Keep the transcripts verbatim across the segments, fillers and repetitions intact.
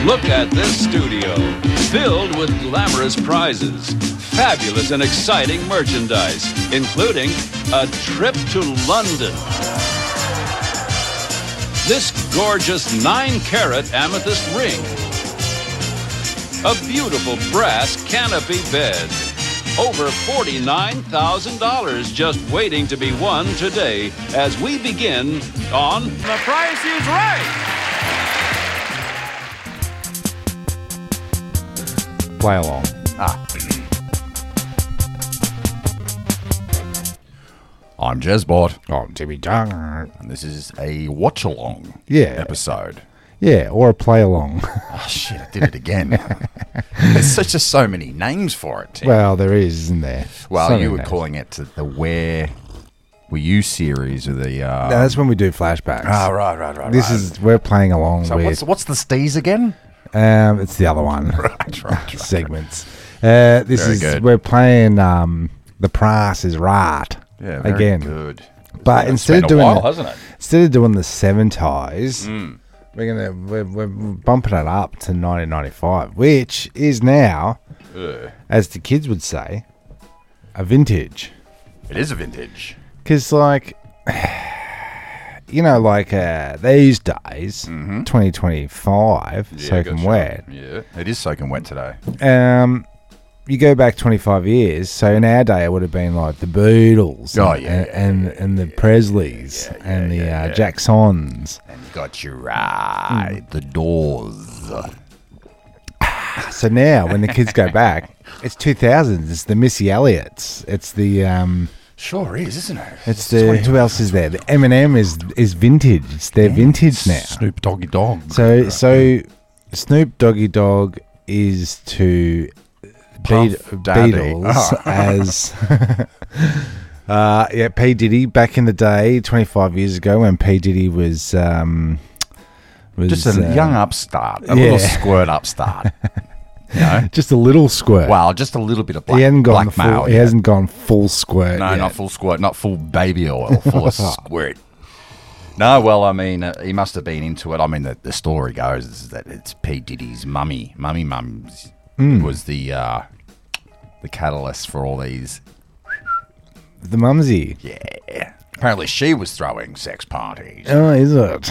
Look at this studio, filled with glamorous prizes, fabulous and exciting merchandise, including a trip to London. This gorgeous nine-carat amethyst ring. A beautiful brass canopy bed. Over forty-nine thousand dollars just waiting to be won today as we begin on The Price is Right. Play along. Ah. I'm Jezbot, Oh, Timmy Dung. and this is a watch-along Yeah. episode. Yeah, or a play along. Oh, shit, I did it again. There's such just so many names for it, Tim. Well, there is, isn't there? Well, So you many were names. calling it the Where Were You series of the... Uh, No, that's when we do flashbacks. oh, right, right, right. This right. is, we're playing along So with, what's, what's the Steez again? um, it's the other one. Right, right, right. Segments. Uh, this Very is, good. we're playing, um, The Price is Right. Yeah, very Again. good. But It's instead of been a doing while, the, hasn't it? instead of doing the seven ties, Mm. we're gonna we're, we're bumping it up to nineteen ninety-five, which is now, Ugh. as the kids would say, a vintage. It is a vintage. Because like, you know, like uh, these days, Mm-hmm. twenty twenty-five, soaking gotcha. wet. Yeah, it is soaking wet today. Um, you go back twenty-five years, so in our day it would have been like the Beatles, Oh, and, yeah, and, yeah, and, yeah, and the Presleys, yeah, yeah, and the yeah, uh, yeah. Jacksons. And you got you right. The Doors. So now, when the kids go back, it's two thousands. It's the Missy Elliott's. It's the um, Sure is, isn't it? it's the who else is there? The Eminem is is vintage. It's their vintage now. Snoop Doggy Dogg. So so Snoop Doggy Dogg is to Puff Beat- Daddy. Beatles as uh, yeah P Diddy back in the day, twenty-five years ago when P Diddy was um, was just a uh, young upstart. A yeah. little squirt upstart. You know? just a little squirt. Well, just a little bit of black, he hasn't gone full. blackmail. He yet. hasn't gone full squirt. No, yet. not full squirt, not full baby oil, full of squirt. No, well, I mean, uh, he must have been into it. I mean, the, the story goes is that it's P. Diddy's mummy, mummy mums, Mm. was the uh, the catalyst for all these. The mumsy. Yeah, apparently she was throwing sex parties, Oh, is it?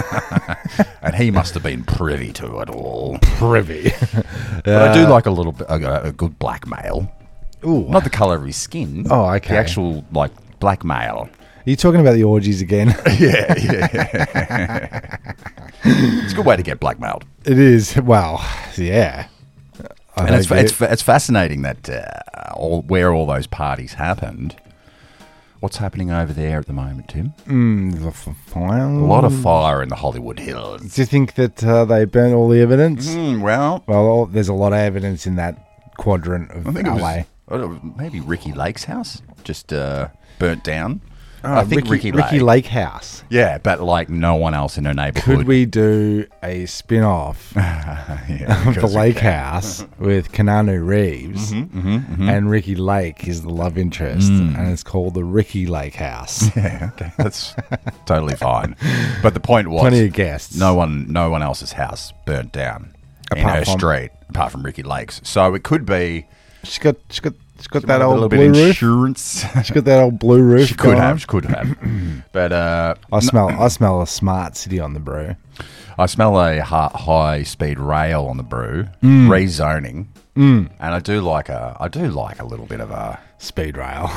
and he must have been privy to it all. Privy. But I do like a little bit a, a good blackmail, Ooh. not the color of his skin. Oh, okay. The actual like blackmail. Are you talking about the orgies again? Yeah, yeah. It's a good way to get blackmailed. It is. Well, yeah. I And it's, think it's it- it's fascinating that uh, all, where all those parties happened. What's happening over there at the moment, Tim? Mm, the f- fire. A lot of fire in the Hollywood Hills. Do you think that uh, they burnt all the evidence? Mm, well, Well, all, there's a lot of evidence in that quadrant of I think it L A. was I don't know, maybe Ricky Lake's house just uh, burnt down. Oh, I think Ricky, Ricky, Lake. Ricky Lake House. Yeah, but like no one else in her neighborhood. Could we do a spin-off yeah, of the because we Lake can. House with Keanu Reeves Mm-hmm, mm-hmm. and Ricky Lake is the love interest, Mm. and it's called the Ricky Lake House. Yeah, okay, that's totally fine. But the point was, Plenty of guests. no one, no one else's house burnt down in Apart her from- street, apart from Ricky Lake's. So it could be She's got, she's got, she's got a that little old bit blue of roof. insurance. She's got that old blue roof. She could going. have, she could have. But uh, I smell, I smell a smart city on the brew. I smell a ha- high-speed rail on the brew, Mm. rezoning, mm. and I do like a, I do like a little bit of a. Speed rail.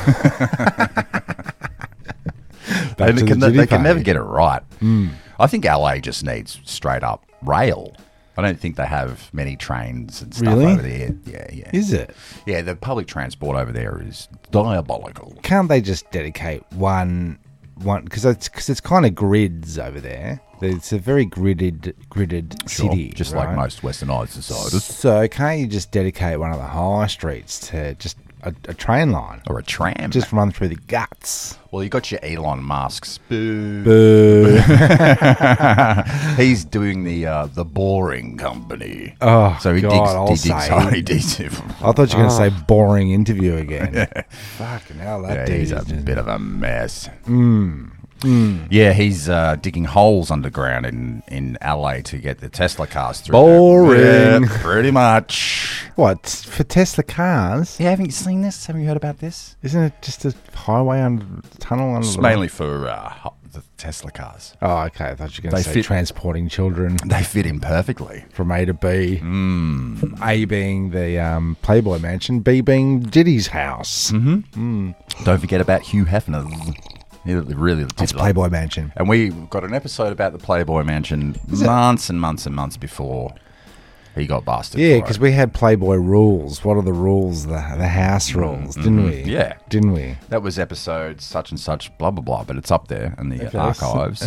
They, to the can, duty they can pay. never get it right. Mm. I think L A just needs straight up rail. I don't think they have many trains and stuff Really? over there. Yeah, yeah. Is it? Yeah, the public transport over there is diabolical. Can't they just dedicate one, one? Because it's because it's kind of grids over there. It's a very gridded, gridded Sure, city, just right? like most westernised societies. So can't you just dedicate one of the high streets to just a, a train line? Or a tram. Just run through the guts. well, you got your Elon Musk's. Boo. Boo. He's doing the uh, the boring company. Oh, so he God, digs. I'll he digs. say. Oh, he digs. I thought you were going to say boring interview again. Fucking hell, that Yeah, dude he's a is just- bit of a mess. Mm. Yeah, he's uh, digging holes underground in, in L A to get the Tesla cars through. Boring. Yeah, pretty much. What, for Tesla cars? Yeah, haven't you seen this? Haven't you heard about this? Isn't it just a highway under tunnel under It's the mainly for uh, ho- the Tesla cars. Oh, okay. I thought you were going They to say fit- transporting children They fit in perfectly. from A to B. Mm. A being the um, Playboy mansion, B being Diddy's house. Mm-hmm. Don't forget about Hugh Hefner. He really did That's like- Playboy mansion. And we got an episode about the Playboy Mansion months and months and months before he got busted. Yeah, for because it. we had Playboy rules. What are the rules? The the house rules, didn't we? Yeah. Didn't we? That was episode such and such, blah, blah, blah. But it's up there in the Okay. archives.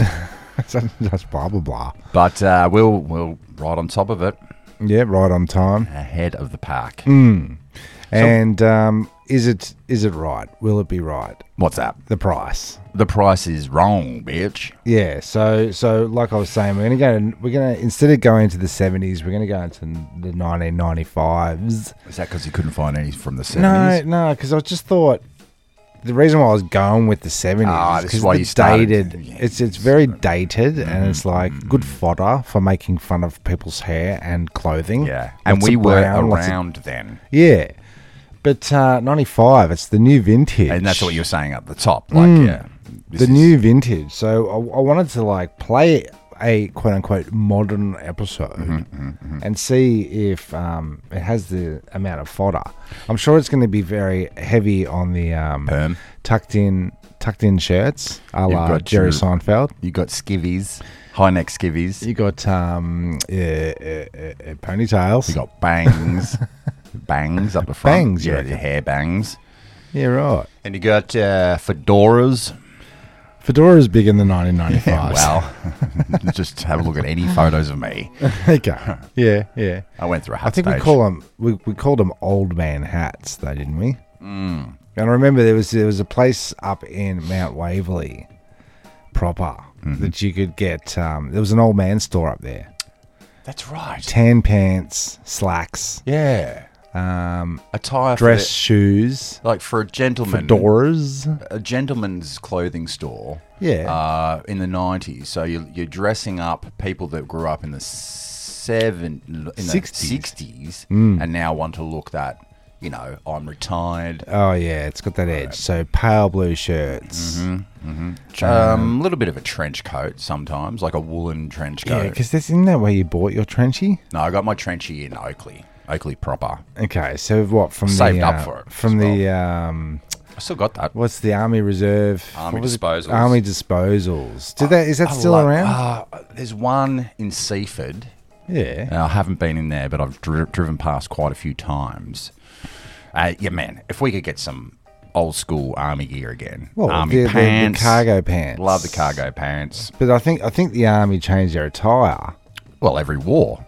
That's blah, blah, blah. But uh, we'll, we'll right on top of it, Yeah, right on time. ahead of the pack. Mm. And um, is it is it right? Will it be right? What's that? The price. The price is wrong, bitch. Yeah, so so like I was saying, we're gonna go. We're gonna instead of going to the seventies, we're gonna go into the nineteen ninety fives. Is that because you couldn't find any from the No, seventies? no, because I just thought the reason why I was going with the seventies Ah, is this is because why you it's started. dated. Yeah. It's it's very dated, and Mm-hmm. it's like good fodder for making fun of people's hair and clothing. Yeah. And Lots we of were brown, lots of- around then. yeah, but uh, ninety-five, it's the new vintage, And that's what you were saying up the top. Like, Mm. yeah. this the is- new vintage. So I, I wanted to like play a quote unquote modern episode Mm-hmm, and see if um, it has the amount of fodder. I'm sure it's going to be very heavy on the um, Perm. tucked in tucked in shirts, a You've la got Jerry your- Seinfeld. You got skivvies, high neck skivvies. You got um, uh, uh, uh, ponytails. You got bangs, bangs up the front. Bangs, you yeah, reckon? your hair bangs. yeah, right. And you got uh, fedoras. Fedora's big in the nineteen ninety-fives. Well, just have a look at any photos of me. okay. Yeah, yeah. I went through a hat I think stage. we call them we, we called them old man hats, though, didn't we? Mm. And I remember there was there was a place up in Mount Waverley proper Mm-hmm. that you could get. Um, there was an old man store up there. That's right. Tan pants, slacks, Yeah. um, Attire dress for shoes, the, like for a gentleman. fedoras. A gentleman's clothing store. Yeah. Uh, in the nineties. So you're, you're dressing up people that grew up in the seven in the sixties. sixties Mm. and now want to look that, you know, I'm retired. Oh yeah, it's got that edge. So pale blue shirts. Um, a little bit of a trench coat sometimes, like a woolen trench Yeah, coat. because isn't that where you bought your trenchy? No, I got my trenchy in Oakley, Oakley proper. Okay, so what from Saved the up uh, for it from as the um, I still got that. what's the Army Reserve? Army what was it? disposals. Army disposals. Did that is that I still love- around? Uh, there's one in Seaford. yeah. Uh, I haven't been in there, but I've dri- driven past quite a few times. Uh, yeah, man, if we could get some old school army gear again. Well, army the, the- the pants. cargo pants. Love the cargo pants. But I think I think the army changed their attire. Well, every war.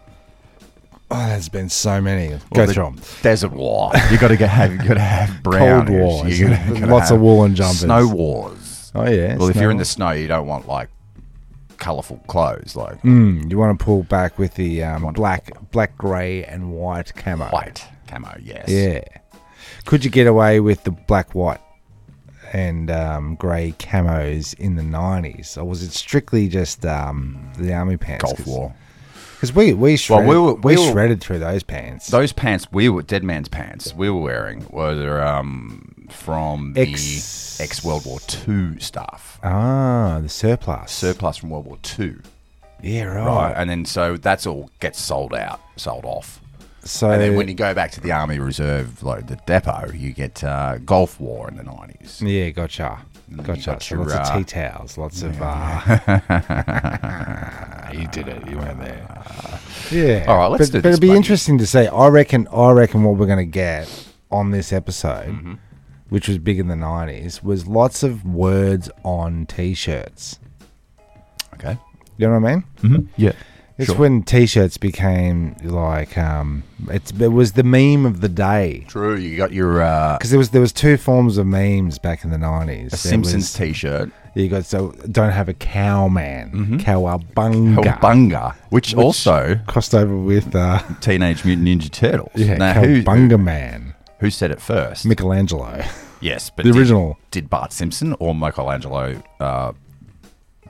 Oh, there's been so many. Go Well, the through 'em. Desert war. You got to get have. You got to have brown. Cold War. You gotta- you gotta Lots of have woolen jumpers. Snow wars. Oh yeah. Well, if you're in the snow- snow, you don't want like colourful clothes like Mm, you want to pull back with the um, want- black, black, grey, and white camo. white camo. Yes. Yeah. Could you get away with the black, white, and um, grey camos in the nineties, or was it strictly just um, the army pants? Gulf War. Because we we shredded, we were- we we were- shredded through those pants. Those pants we were Dead Man's pants we were wearing were um from the Ex- ex World War Two stuff. ah, the surplus. Surplus from World War Two. Yeah, right. Right. And then so that's all gets sold out, sold off. So And then when you go back to the Army Reserve, like the depot, you get uh, Gulf War in the nineties. yeah, gotcha, gotcha. got So your, lots of uh, tea towels, lots of. Uh, you did it. You weren't there. Yeah. All right, let's but, do But this, it'd be buddy. interesting to see. I reckon. I reckon what we're going to get on this episode, Mm-hmm. which was big in the nineties, was lots of words on T-shirts. Okay. You know what I mean? Mm-hmm. Yeah. It's Sure. when T-shirts became like um, it's it was the meme of the day. True. You got your uh, Because there was there was two forms of memes back in the nineties. a Simpsons T-shirt, You got so don't have a cow man, Mm-hmm. cowabunga, Cowabunga, which, Which- also crossed over with uh, Teenage Mutant Ninja Turtles. yeah, Now, who, cowabunga man, who said it first? Michelangelo, Yes, but the did- original. Did Bart Simpson or Michelangelo uh,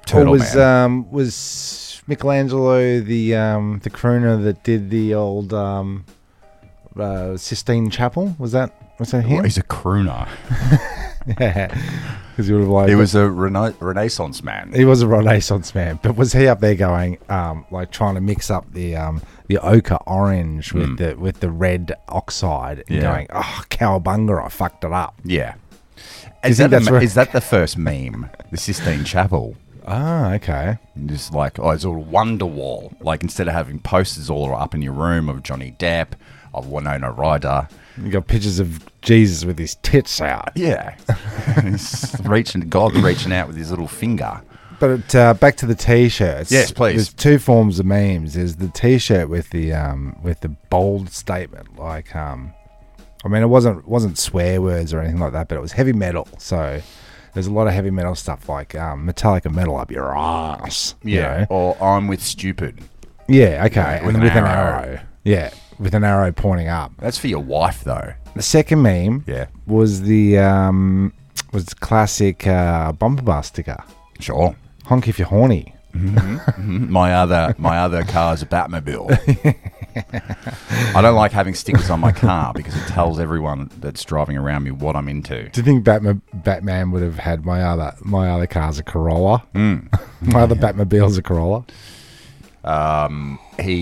Turtle or was Man. um was Michelangelo the um the crooner that did the old um uh, Sistine Chapel? Was that was that him? He's a crooner. Yeah, because he would have like He was a rena- Renaissance man. he was a Renaissance man, but was he up there going um like trying to mix up the um the ochre orange with Mm. the with the red oxide and Yeah. going, oh cowabunga, I fucked it up. Yeah. you Is think that, that's the, where- is that the first meme? The Sistine Chapel. Ah, okay. And just like, oh, it's a wonder wall. Like, instead of having posters all up in your room of Johnny Depp, of Winona Ryder. You got pictures of Jesus with his tits out. Yeah. He's reaching, God reaching out with his little finger. But uh, back to the t-shirts. Yes, please. There's two forms of memes. There's the t-shirt with the um with the bold statement, like um, I mean, it wasn't wasn't swear words or anything like that, but it was heavy metal. So there's a lot of heavy metal stuff like um, Metallica metal up your ass. you Yeah. know? Or I'm with stupid. Yeah. Okay. With and an with an arrow. arrow. Yeah, with an arrow pointing up. That's for your wife, though. The second meme Yeah. was the um was the classic uh, bumper bar sticker. Sure. Honk if you're horny. Mhm. My other my other car is a Batmobile. I don't like having stickers on my car because it tells everyone that's driving around me what I'm into. Do you think Batman Batman would have had my other my other car's a Corolla? Mm. My other Batmobile's a Corolla. Um,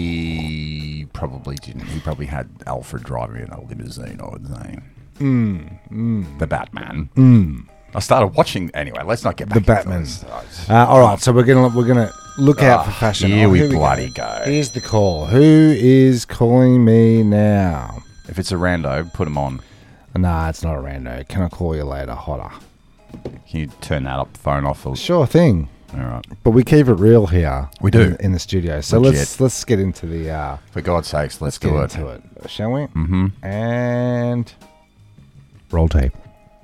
he probably didn't. He probably had Alfred driving in a limousine, I would say. Mm, mm, The Batman. mm. I started watching anyway. Let's not get back The into Batman. this. Uh, all right, so we're gonna we're gonna look out Ah, for fashion. here Oh, we go. bloody go. Here's the call. Who is calling me now? If it's a rando, put him on. Nah, it's not a rando. Can I call you later, hotter? Can you turn that up, phone off? Or, Sure thing. all right. But we keep it real here. We do. in, in the studio. So Legit. let's let's get into the uh, For God's sakes, let's, let's get do it. into it, shall we? Mm-hmm. And roll tape.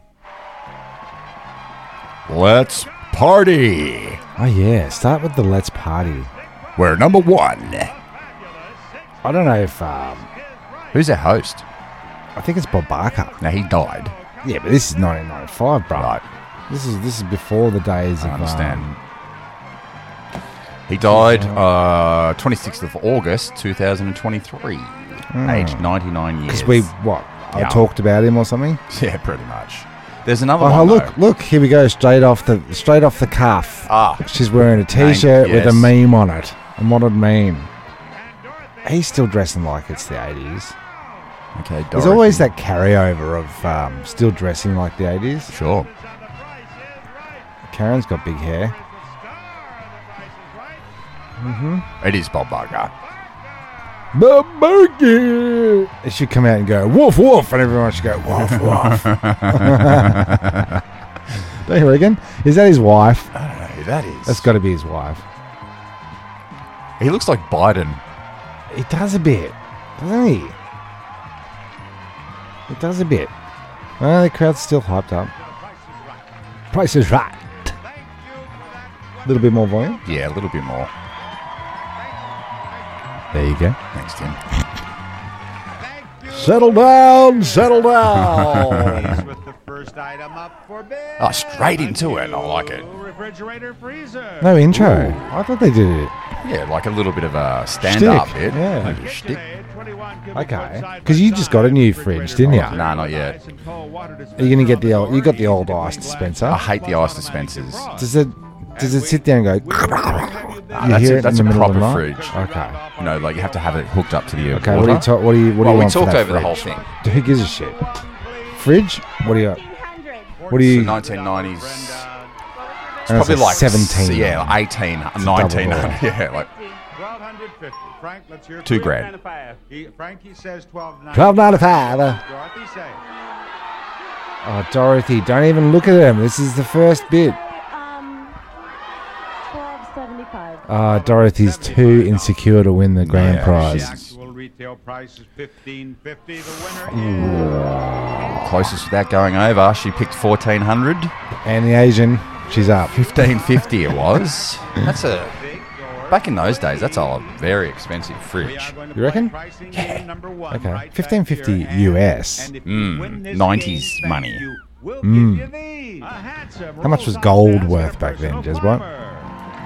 Let's party. Oh yeah, start with the let's party. We're number one. I don't know if um, Who's our host? I think it's Bob Barker. Now, he died. Yeah, but this is nineteen ninety-five, bro. Right. This is this is before the days I of understand. um, He died uh, twenty-sixth of August, two thousand twenty-three. Aged ninety-nine years. because we what I Yeah. talked about him or something. Yeah, pretty much. There's another Oh, one, look, though. look, here we go, straight off the straight off the cuff. Ah, She's wearing a t-shirt with a yes. meme on it. A modern meme. He's still dressing like it's the eighties. okay. There's Dorothy. always that carryover of um, still dressing like the eighties. Sure. Karen's got big hair. Mm-hmm. It is Bob Barker. The monkey. It should come out and go woof woof, and everyone should go woof woof. Don't you reckon? Is that his wife? I don't know who that is. That's got to be his wife. He looks like Biden. He does a bit, doesn't he? He does a bit. Well, the crowd's still hyped up. Price is right. A little bit more volume. Yeah, a little bit more. There you go. Thanks, Tim. Settle down, settle down. With the first item up for bid. Oh, straight into it. I like it. Refrigerator freezer. No intro. I thought they did it. Yeah, like a little bit of a stand-up Shtick, bit. yeah. Like a shtick. Okay. Because you just got a new fridge, didn't you? Nah, not yet. Are you gonna get the old? You got the old ice dispenser. I hate the ice dispensers. Does it? Does it sit there and go? Nah, You that's hear a, it that's in a the middle of proper the night? fridge. Okay. You know, like you have to have it hooked up to the Okay. water. What do you talk? What do you? What do well, you we want for talked that over the whole fridge? thing. Who gives a shit? Fridge? What do you got? What do It's you? the nineteen nineties. It's And probably it's a like seventeen. Yeah, like eighteen, a nineteen. double door. Yeah, like twelve fifty. Frank, let's hear two from you. grand. He, Frankie says twelve ninety. Twelve ninety five. Dorothy say. Oh, Dorothy, don't even look at them. This is the first bit. Um, twelve seventy-five. Ah, Dorothy's too insecure to win the grand Yeah, prize. The actual retail price is fifteen fifty. The winner is Closest without going over. She picked fourteen hundred. And the Asian, she's up. Fifteen fifty it was. That's a back in those days. That's a very expensive fridge. You reckon? Yeah. Okay. fifteen fifty U S. Mm, nineties money. Mm. How much was gold worth back then, Jezbot?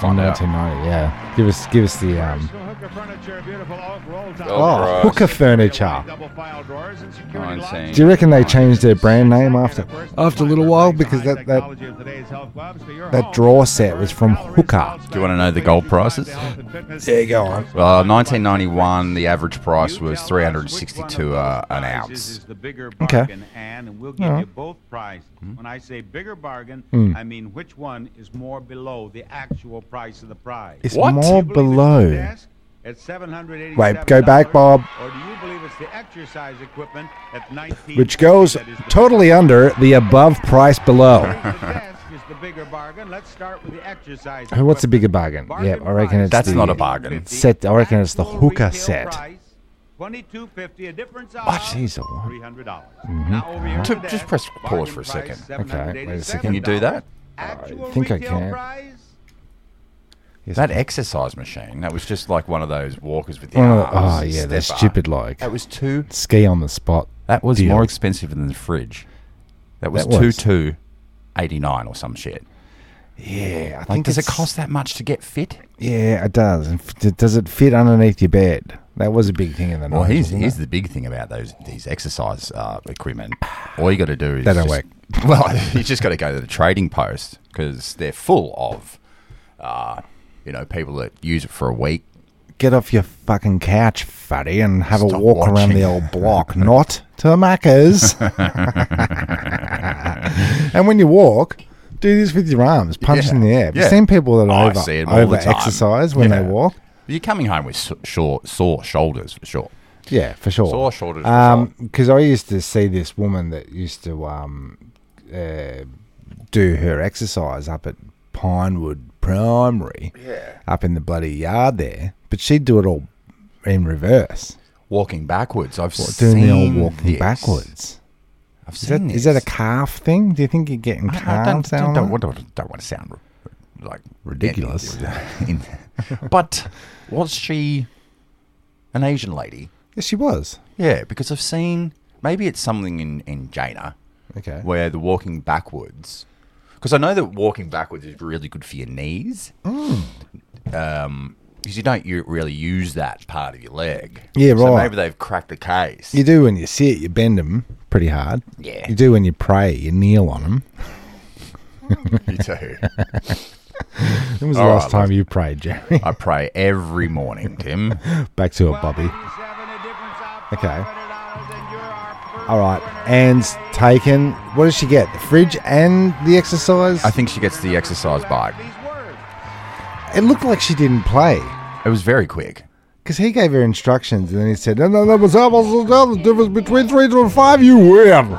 find out. nineteen ninety, yeah. Give us, give us the um. Hooker furniture, beautiful oak roll top. Oh, Christ. Hooker furniture. Double file drawers and security locks. nineteen. Do you reckon they changed their brand name after after a little while because that that that drawer set was from Hooker? Do you want to know the gold prices? Yeah, go on. Well, nineteen ninety-one, the average price was three hundred sixty-two uh, an ounce. Okay. And we'll give you both prices. When I say bigger bargain, Mm. I mean which one is more below the actual price of the prize. It's What? more Do you believe it's the below. desk at seven hundred eighty-seven Wait, go back, Bob. Or do you believe it's the exercise equipment at nineteen Which goes that is the totally under the above price below. The desk is the bigger bargain. Let's start with the exercise. Who? What's the equipment. bigger bargain? Yeah, I reckon it's That's the not a bargain. set. I reckon it's the Actual Hooker retail set. price, twenty-two fifty, a difference of Oh, jeez, a lot. three hundred dollars. Now over here Ju- to just desk, press pause bargain for a price, second. Okay, wait a second. Can you do that? Actual I think I retail can. price, Yes, That I- exercise machine, that was just like one of those walkers with the One of the- arms. oh yeah, they're stepper. stupid like That was two. ski on the spot. That was deal. more expensive than the fridge. That was That two was. two eighty nine or some shit. Yeah, I Like, think does it it's- cost that much to get fit? Yeah, it does. And f- does it fit underneath your bed? That was a big thing in the Well, nineties. here's, wasn't here's it? the big thing about those these exercise uh, equipment. All you got to do is They don't just- work. Well, you just got to go to the trading post because they're full of, uh, you know, people that use it for a week. Get off your fucking couch, fatty, and have a Stop walk around watching. the old block, not to Macca's. And when you walk, do this with your arms, punch Yeah. in the air. Have you Yeah. seen people that Oh, I over, see it all the over time. exercise when Yeah. they walk? You're coming home with so- short, sore shoulders for sure. Yeah, for sure. Sore shoulders for Um, because I used to see this woman that used to um, uh, do her exercise up at Pinewood Primary, Yeah. up in the bloody yard there. But she'd do it all in reverse, Walking backwards. I've What, seen doing the old walking this. backwards. I've Is that, seen is that a this. calf thing? Do you think you're getting I- I calves don't, down don't, there? don't, don't, don't want to sound like Ridiculous. in- but was she an Asian lady? Yes, she was. Yeah, because I've seen maybe it's something in in Jaina Okay. where the walking backwards. Because I know that walking backwards is really good for your knees. Mm. Um, because you don't u- really use that part of your leg. Yeah, So right. maybe they've cracked the case. You do when you sit, you bend them pretty hard. Yeah. You do when you pray, you kneel on them. You too. When was the All last right, time let's- you prayed, Jerry? I pray every morning, Tim. Back to it, Bobby. Okay. Okay. All right. Anne's taken. What does she get? The fridge and the exercise? I think she gets the exercise bike. It looked like she didn't play It was very quick. because he gave her instructions and then he said, "No, no, no, what's up? What's the difference between three and five? You win."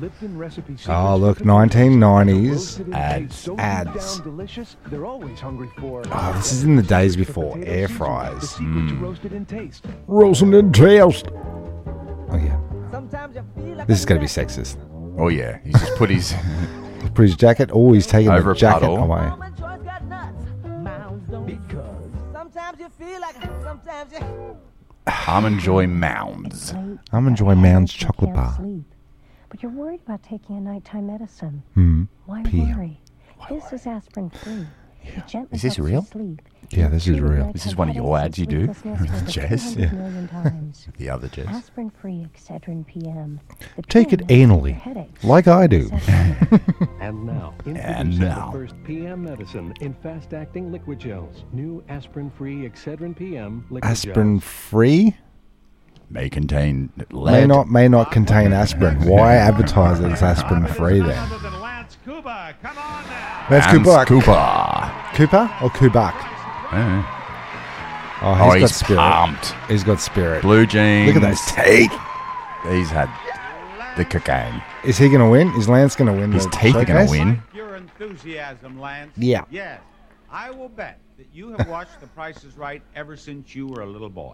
Oh, look, nineteen nineties Ads. ads. Delicious. They're always hungry for. Oh, this is in the days before air fryers. The secret to roasted in taste. Roasting and toast. Oh yeah, Sometimes you feel like this is gonna be sexist. Oh yeah, he's just put his. Put his jacket. Oh, he's taking Over the a jacket puddle. away. Woman choice got nuts. Mounds don't. Because Sometimes you feel like sometimes you. Almond Joy Mounds. I'm enjoying Mound's chocolate bar. Sleep, but you're worried about taking a nighttime medicine. Hmm. Why P M. worry? This is aspirin free. It gently Is this helps you real? sleep. Yeah, this is Treated real. nighttime This is one of your headaches ads you and do, sleeplessness over Jess? two hundred million times. The other Jess. Aspirin free Excedrin P M. The Take pill it that helps anally, your headaches. like I do. Excedrin. and now, And introducing now. the first P M medicine in fast-acting liquid gels. New aspirin-free Excedrin P M liquid Aspirin gels. free May contain may lead. not may not contain aspirin. Why advertise it as aspirin free then? Other than Lance Kuba. Come on now. That's Hans Kubak. Cooper. Cooper or Kubak? Yeah. Oh, Oh, he's got he's spirit. pumped. He's got spirit. Blue jeans. Look at those teeth. He's had the cocaine. Is he going to win? Is Lance going to win? His the teeth are going showcase? to win. Like your enthusiasm, Lance. Yeah. Yes. I will bet that you have watched The Price is Right ever since you were a little boy.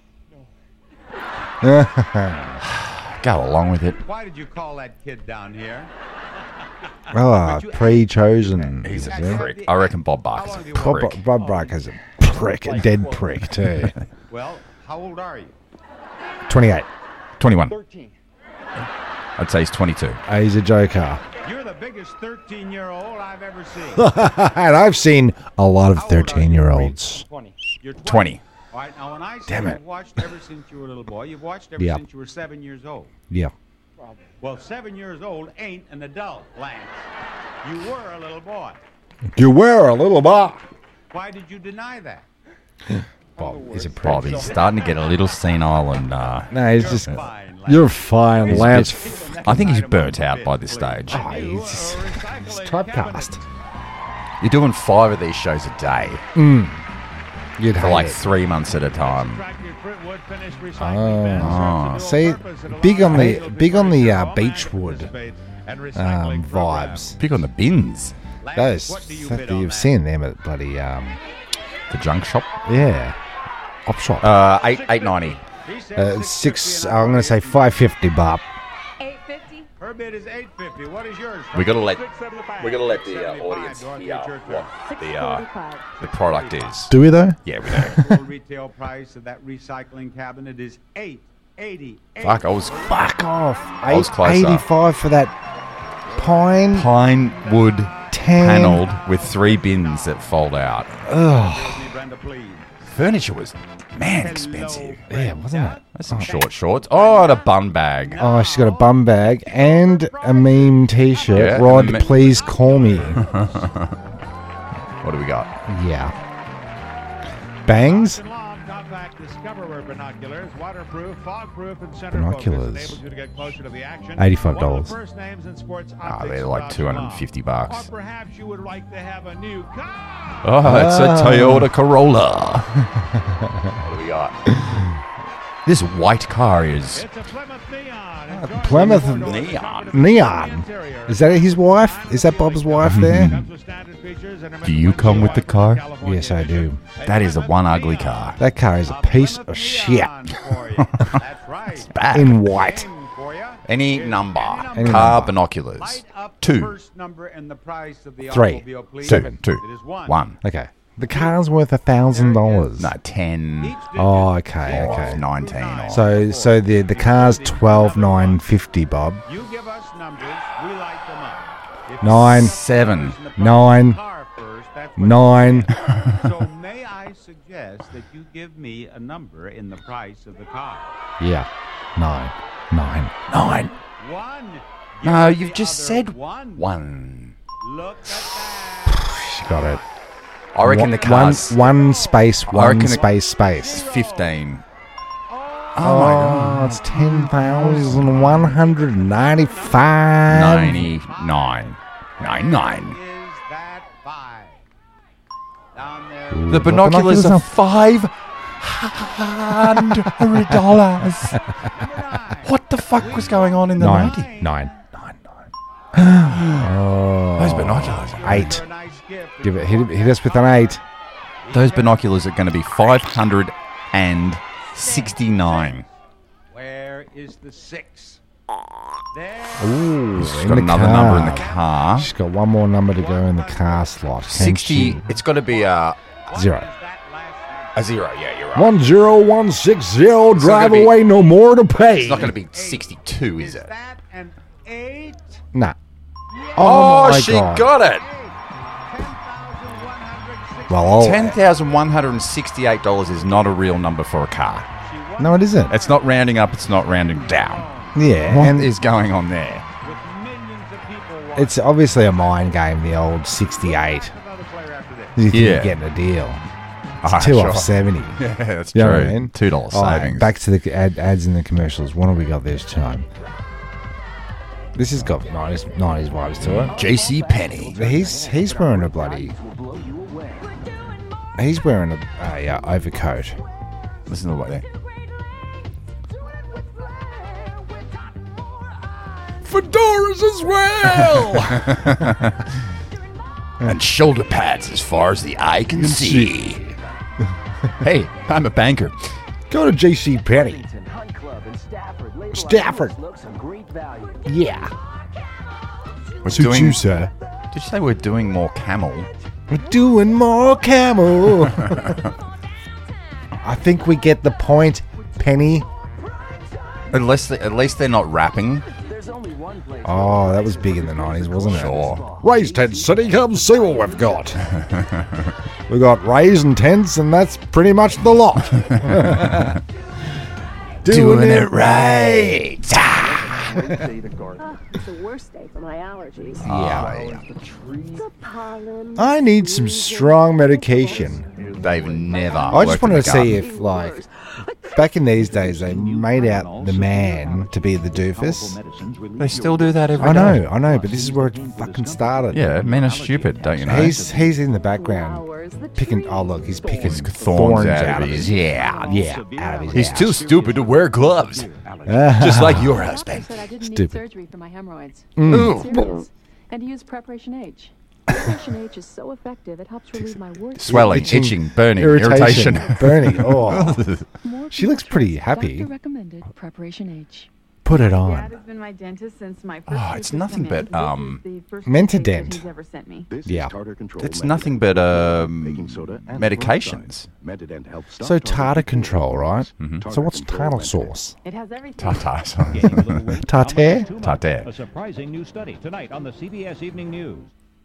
Go along with it. Why did you call that kid down here? Oh, pre-chosen. He's a Yeah. prick. I reckon Bob How Barker's long a have you Bob, prick. Bob Barker's a prick, a dead prick too. Well, how old are you? twenty-eight. twenty-one. I'd say he's twenty-two. Oh, he's a joker. You're the biggest thirteen-year-old I've ever seen. And I've seen a lot of thirteen-year-olds. You're twenty. All right, now when I say Damn it. you've watched ever since you were a little boy, you've watched ever Yeah. since you were seven years old. Yeah. Well, seven years old ain't an adult, Lance. You were a little boy. You were a little boy. Why did you deny that? Bob is a prick. Bob, he's starting to get a little senile and uh, No, he's just. Fine, Lance. You're fine, he's a Lance. bit- I think he's burnt out by this stage. Oh, he's just he's typecast. You're doing five of these shows a day You'd for hate like it. three months at a time. Oh, see, big on the big on the uh, Beechwood um, vibes. Pick on the bins. Those that you've seen them at bloody um, The junk shop. yeah, op shop. Uh, eight eight ninety. Uh, six. I'm gonna say five fifty, Bob. eight fifty. Her bid is eight fifty. What is yours? We gotta let we gotta let the uh, audience hear what the uh, the product is. Do we though? Yeah, we know. Full retail price of that recycling cabinet is eight eighty. Fuck, I was Fuck off. I was closer. eighty-five for that pine pine wood tan. panelled with three bins that fold out. Ugh. Brenda, please. Furniture was man expensive. Yeah, wasn't it? That's some short shorts. Oh, and a bun bag. Oh, she's got a bum bag and a meme T-shirt. Yeah, Rod, and a me- please call me. What do we got? Yeah. Bangs. Compact Discoverer binoculars, waterproof, fog-proof, and center Binoculars. focus, enables you to get closer to the action. eighty-five One of dollars. the first names in sports Ah, optics they're like about two hundred fifty Salon. bucks. Or perhaps you would like to have a new car. Oh, it's a Ah. Toyota Corolla. What do we got? This white car is It's a Plymouth Neon. Enjoy Plymouth the four-door Neon. confident Neon. interior. Is that his wife? Is that Bob's wife there? Comes with standard features and a Do you come with the car? California Yes, I do. that is the one ugly car. That car is a piece of shit. Neon for you. That's right. Bad. In white. For you. Any number. Any Car number. binoculars. Light up the Two. first number and the price of the Three. automobile, please. Two. Two. It is one. One. Okay. The car's worth a thousand dollars. No, ten. Each digit Oh, is okay, four, okay. nineteen or- So, so the the car's twelve nine fifty, Bob. You give us numbers, we light them up. If Nine. Seven. the price Nine. of the car first, that's what Nine. you get. So may I suggest that you give me a number in the price of the car? Yeah. Nine. Nine. Nine. One. No, Give you've the just other said one. one. Look at that. She got it. I reckon the One- car's one, one space, I one reckon the- space, space. fifteen. Oh, Oh my god. it's ten thousand one hundred ninety-five. ninety-nine. ninety-nine. Is that five? Down there. The What binoculars binoculars are are- five hundred dollars. What the fuck was going on in the Nine. nineties? Nine. Nine. Nine. Oh. Those binoculars. Eight. A nice gift. Give it. Hit, it- hit us with an eight. Those binoculars are going to be five hundred sixty-nine. Where is the six? There. Ooh, She's in got the another car. number in the car. She's got one more number to go in the car slot. Can sixty. she- It's got to be a, Zero. What is that last a zero. Yeah, you're right. One zero one six zero. It's not Drive gonna be- away. No more to pay. It's not going to be sixty-two, number? is Is it? that an eight? Nah. Oh, my she God. got it. Well, I'll- Ten thousand one hundred and sixty-eight dollars is not a real number for a car. no, it isn't. It's not rounding up. It's not rounding down. Yeah, What and is going on there? With millions of people watching. it's obviously a mind game. The old sixty-eight. Another player after this. You think Yeah. you're getting a deal? It's Ah, two sure. off seventy. Yeah, that's You know true. what I mean? Two dollars All right, savings. back to the ad, ads and the commercials. What have we got this time? This has got nineties, nineties vibes to it. J C Penney. He's he's wearing a bloody. He's wearing a, a uh, overcoat. Listen to what they. Fedoras as well. And shoulder pads as far as the eye can see. Hey, I'm a banker. Go to J C Penney. Stafford. Yeah. We're Suits doing. you, sir. Did you say we're doing more camel? We're doing more camel. I think we get the point, Penny. Unless they, at least they're not rapping. Oh, that was big in the nineties, wasn't it? Sure. Ray's Tent City, come see what we've got. We've got Rays and tents, and that's pretty much the lot. Doing it right. Oh, it's the worst day for my allergies. Yeah. The pollen. I need some strong medication. They've never. I just worked in wanted to the see garden. if, like, back in these days, they made out the man to be the doofus. They still do that every I day. know, I know, but this is where it fucking started. Yeah, men are stupid, don't you know? He's he's in the background Flowers, the picking. trees. Oh look, he's picking thorns, thorns, out, out of of his. his. Yeah. Yeah, out of his. He's ass. too stupid to wear gloves. Just like your husband. said I didn't need Stupid. surgery for my hemorrhoids. Ooh. Serious. And to use Preparation H. Preparation H is so effective, it helps relieve my worst Swelling, Itching, itching, burning, irritation. burning. Oh, More she looks pretty Doctor happy. recommended Preparation H. Put it Dad on. has been my dentist since my first Oh, tooth it's has nothing come in. but, um, This is the first Mentadent. toothpaste that he's ever sent me. Yeah. It's nothing but um, medications. So tartar control, right? Mhm. So what's tartar sauce? It has everything. Tartars. Tartare? Tartare. A surprising new study tonight on the C B S Evening News.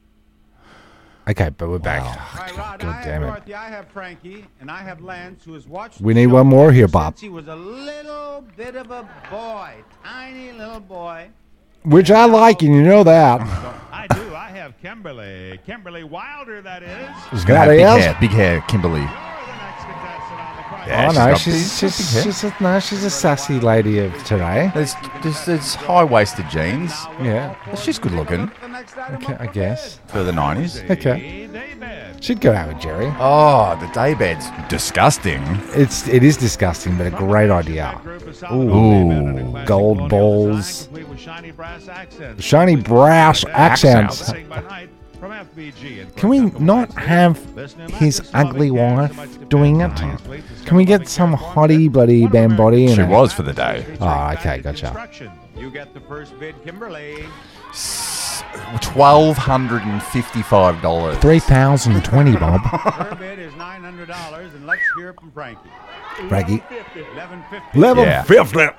Okay, but we're back. All right, Rod, God I damn have it. Dorothy, I have Frankie, and I have Lance, who has watched We the need show one more here, Bob. since he was a little bit of a boy, tiny little boy. Which I like, and you know that. I do. I have Kimberly. Kimberly Wilder, that is. She's gonna have That big is? hair, big hair, Kimberly. You're the next contestant on the prize. Yeah, oh she's no, got she's big- she's big hair. she's a, no, she's a sassy lady of today. There's, there's, there's high-waisted jeans. Yeah, She's good looking The next item okay, up I for guess. for the nineties. Okay, Daybed. she'd go out with Jerry. Oh, the daybed's disgusting. It's it is disgusting, but a great idea. Ooh. Gold balls. Complete with shiny brass accents. Shiny brass accents. Sing by night from F B G in Can we Port not Miami. have This new his mattress ugly only carries wife so much doing it? defense. Please discover Can we get the some platform hottie that buddy one bam body in She it? was for the day. Oh, okay, gotcha. Instruction. You get the first bid, Kimberly. Twelve hundred and fifty-five dollars. Three thousand twenty, Bob. Her bid is nine hundred dollars, and let's hear from Frankie. Braggy. eleven fifty. Level Yeah. fifty.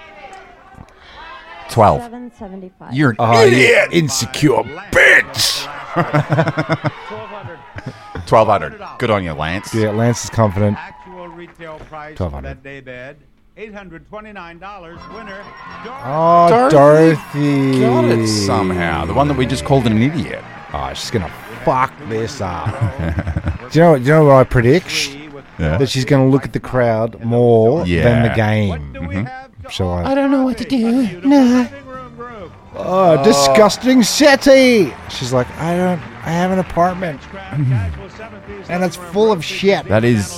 Twelve. Seven seventy-five. You're an Oh, idiot. you insecure bitch. twelve hundred. Twelve hundred. Good on you, Lance. Yeah, Lance is confident. Actual retail price twelve for hundred. that day bed, eight hundred twenty-nine dollars. Winner, Oh, Dorothy Dorothy. Got it somehow. The one that we just called an idiot. Oh, she's gonna fuck this up. do you know? Do you know what I predict? Yeah. That she's gonna look at the crowd more Yeah. than the What game. do we have to Shall I- offer I don't know what to Dorothy? do. A beautiful No. living room group. Oh, disgusting settee. She's like, I don't. I have an apartment, and it's full of shit. That is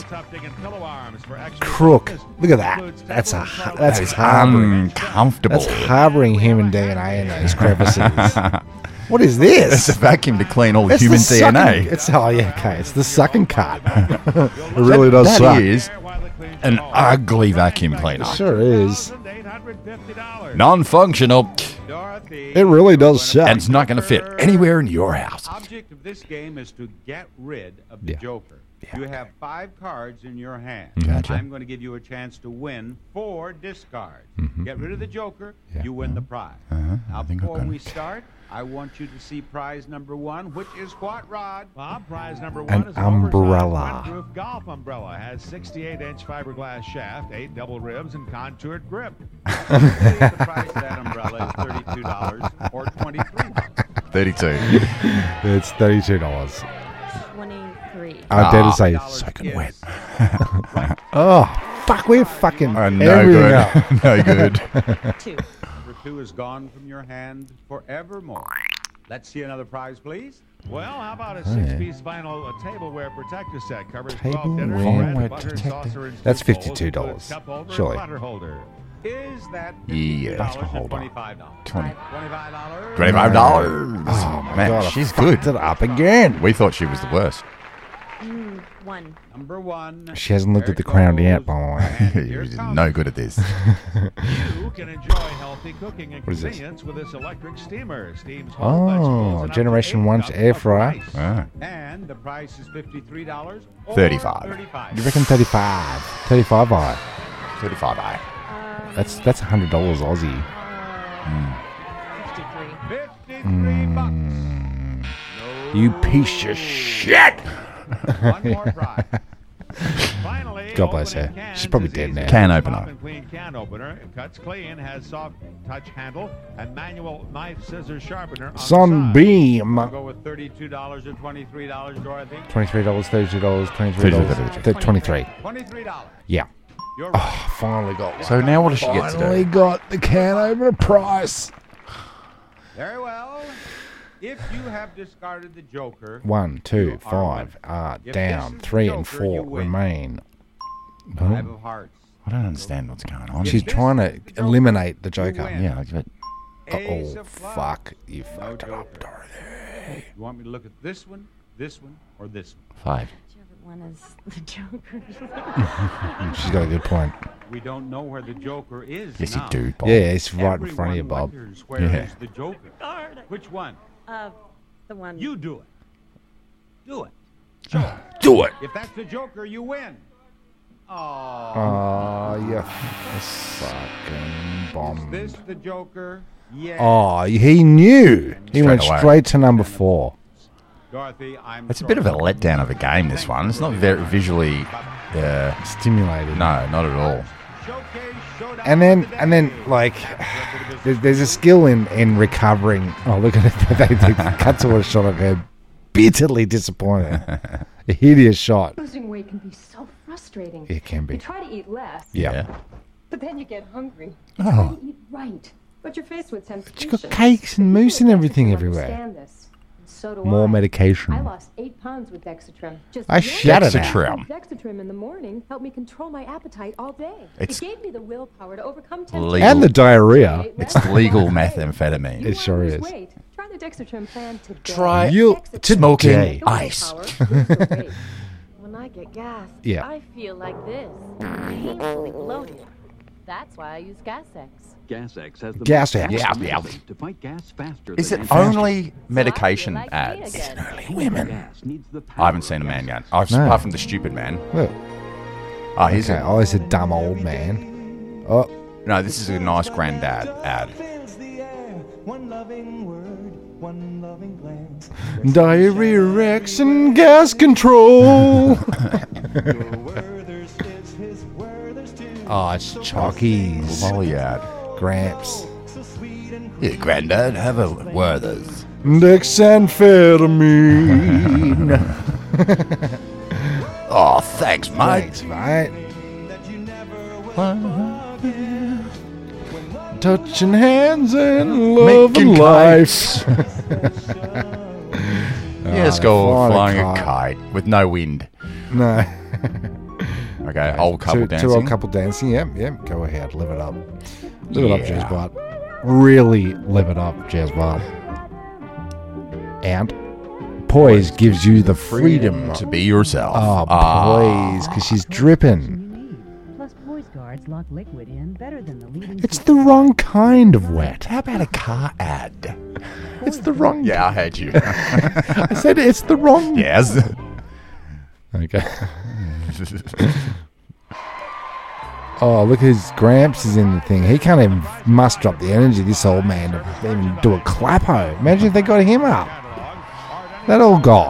Crook. Look at that. That's a. That's that is harboring. uncomfortable. That's harboring human D N A in those crevices. What is It's this? a vacuum to clean all It's human the D N A. sucking- It's oh yeah, okay. It's the sucking cart. It really does That suck. is an ugly vacuum cleaner. Sure is. Non-functional. It really does suck. And it's not going to fit anywhere in your house. Object of this game is to get rid of the Yeah. Joker. You have five cards in your hand. Gotcha. I'm going to give you a chance to win four discards. Mm-hmm. Get rid of the Joker, Yeah. you win the prize. Uh-huh. Now, I think I've before got we it. start, I want you to see prize number one, which is what, Rod? Bob, prize number one An is umbrella. An oversized windproof golf umbrella. Has sixty-eight inch fiberglass shaft, eight double ribs, and contoured grip. the price of that umbrella is thirty-two dollars or twenty-three dollars. thirty-two. It's thirty-two dollars. twenty-three. I dare Ah. to say soaking wet. Oh fuck, we're fucking Uh, no everything good. up. No good. Two. Number two is gone from your hand forevermore. Let's see another prize, please. Well, how about a Oh, yeah. six-piece vinyl uh, tableware protector set? Covers Tableware twelve dinners, bread, protector. butter, saucer, and That's scoop bowls, fifty-two dollars, includes cup holder and surely. platter holder. Is that Yeah. fifty-two dollars or Hold on. twenty-five dollars? Twenty. twenty-five dollars. Twenty-five dollars. Oh my Man, god, I she's fucked good. it up again. We thought she was the worst. Mm, one. Number one. She hasn't looked There at the it crown yet, goes. by the way. And here You're comes- no good at this. You can enjoy healthy cooking and What is this? convenience with this electric steamer. Steams whole Oh, vegetables and up to Generation eight one cups air of fryer. rice. Ah. And the price is fifty-three dollars. or thirty-five. thirty-five. You reckon thirty-five? thirty-five, I. thirty-five, eh? That's that's one hundred dollars Aussie. fifty-three. fifty-three bucks. Mm, you piece of shit. One more prize. Finally, God bless opening her. cans She's probably is dead easy. now. Can opener. Pop and clean can opener. It cuts clean, has soft touch handle, and manual knife scissors sharpener. On the side. Sunbeam. I'll go with thirty-two dollars or twenty-three dollars, Dorothy. Twenty-three dollars, thirty-two dollars, twenty-three dollars, twenty-three. Twenty-three dollars. Yeah. You're right. Oh, finally got one. So now what does she get to Finally do? got the can opener price. Very well. If you have discarded the Joker, One, two, you are five winner. are If down. this is Three the and Joker, you four win. remain. Five Oh, of hearts. I don't understand what's going on. she's this trying is to the Joker, eliminate the you Joker. win. Yeah, like, but Ace Oh, of clubs. fuck. You No fucked it up, Joker. Dorothy. You want me to look at this one, this one, or this one? five. Whichever one is the Joker. She's got a good point. We don't know where the Joker is Yes, now. you do, Bob. Yeah, it's right in front of you, Everyone Bob. wonders where is Yeah. the Joker? Which one? uh, the one. You do it. Do it. Do it. If that's the Joker, you win. Oh. Oh, you fucking Is bomb. this the Joker? Yeah. Oh, he knew. He Straight went away. straight to number four. Dorothy, I'm It's a bit of a letdown of a game, this one. It's not very visually... Uh, Stimulated. no, not at all. Showcase showdown And then, of the and then, day. like, there's, there's a skill in, in recovering. Oh, look at it. They, they cut to a shot of her bitterly disappointed. A hideous shot. Losing weight can be so frustrating. It can be. You try to eat less, Yeah. but then you get hungry. Oh. You try to eat right, but you're faced with temptation. She got cakes and mousse and everything You everywhere. understand this. And so do More I. medication. I lost eight pounds with Dexatrim. Just I shattered it. Dexatrim. Dexatrim in the morning helped me control my appetite all day. It's it gave me the willpower to overcome temptation. legal. And the diarrhea. It's legal methamphetamine. You It sure wanna lose is. weight? Try the Dexatrim plan today. Try You smoking today. The ice. willpower, lose the weight. When I get gas, Yeah. I feel like this, painfully bloated. That's why I use Gas-X. Gas-X has the Gas most X. Yeah, powerful yeah. method to fight gas faster Is than it any- only medication like me ads? again. Women. Gas needs the I haven't power seen a of man gas. yet. I've, No. Apart from the stupid man. Look. Oh, he's Okay. a, Oh, it's a dumb old man. Oh, no, this is a nice granddad ad. diarrhea, erection, gas control. Oh, it's Chockies. Lolly ad. Gramps. Yeah, granddad, have a Werther's. Dexamphetamine. Oh, thanks, mate. Thanks, mate. Touching hands and love Making and life. Yes, Oh, go flying flying a a kite with no wind. No. Okay, old couple two, dancing. Two old couple dancing. Yep, yep. Go ahead. Live it up. Live it up, Yeah. Jazz Bart. Really live it up, Jazz Bart. And poise gives you the freedom. to be yourself. Oh, Ah. poise, because she's dripping. Plus, Poise Guards lock liquid in better than the leading. It's the wrong kind of wet. How about a car ad? It's the wrong. Yeah, I heard you. I said it's the wrong. Yes. Okay. Oh, look, his Gramps is in the thing. He can't even muster up the energy, this old man, to even do a clappo. Imagine if they got him up. That old guy.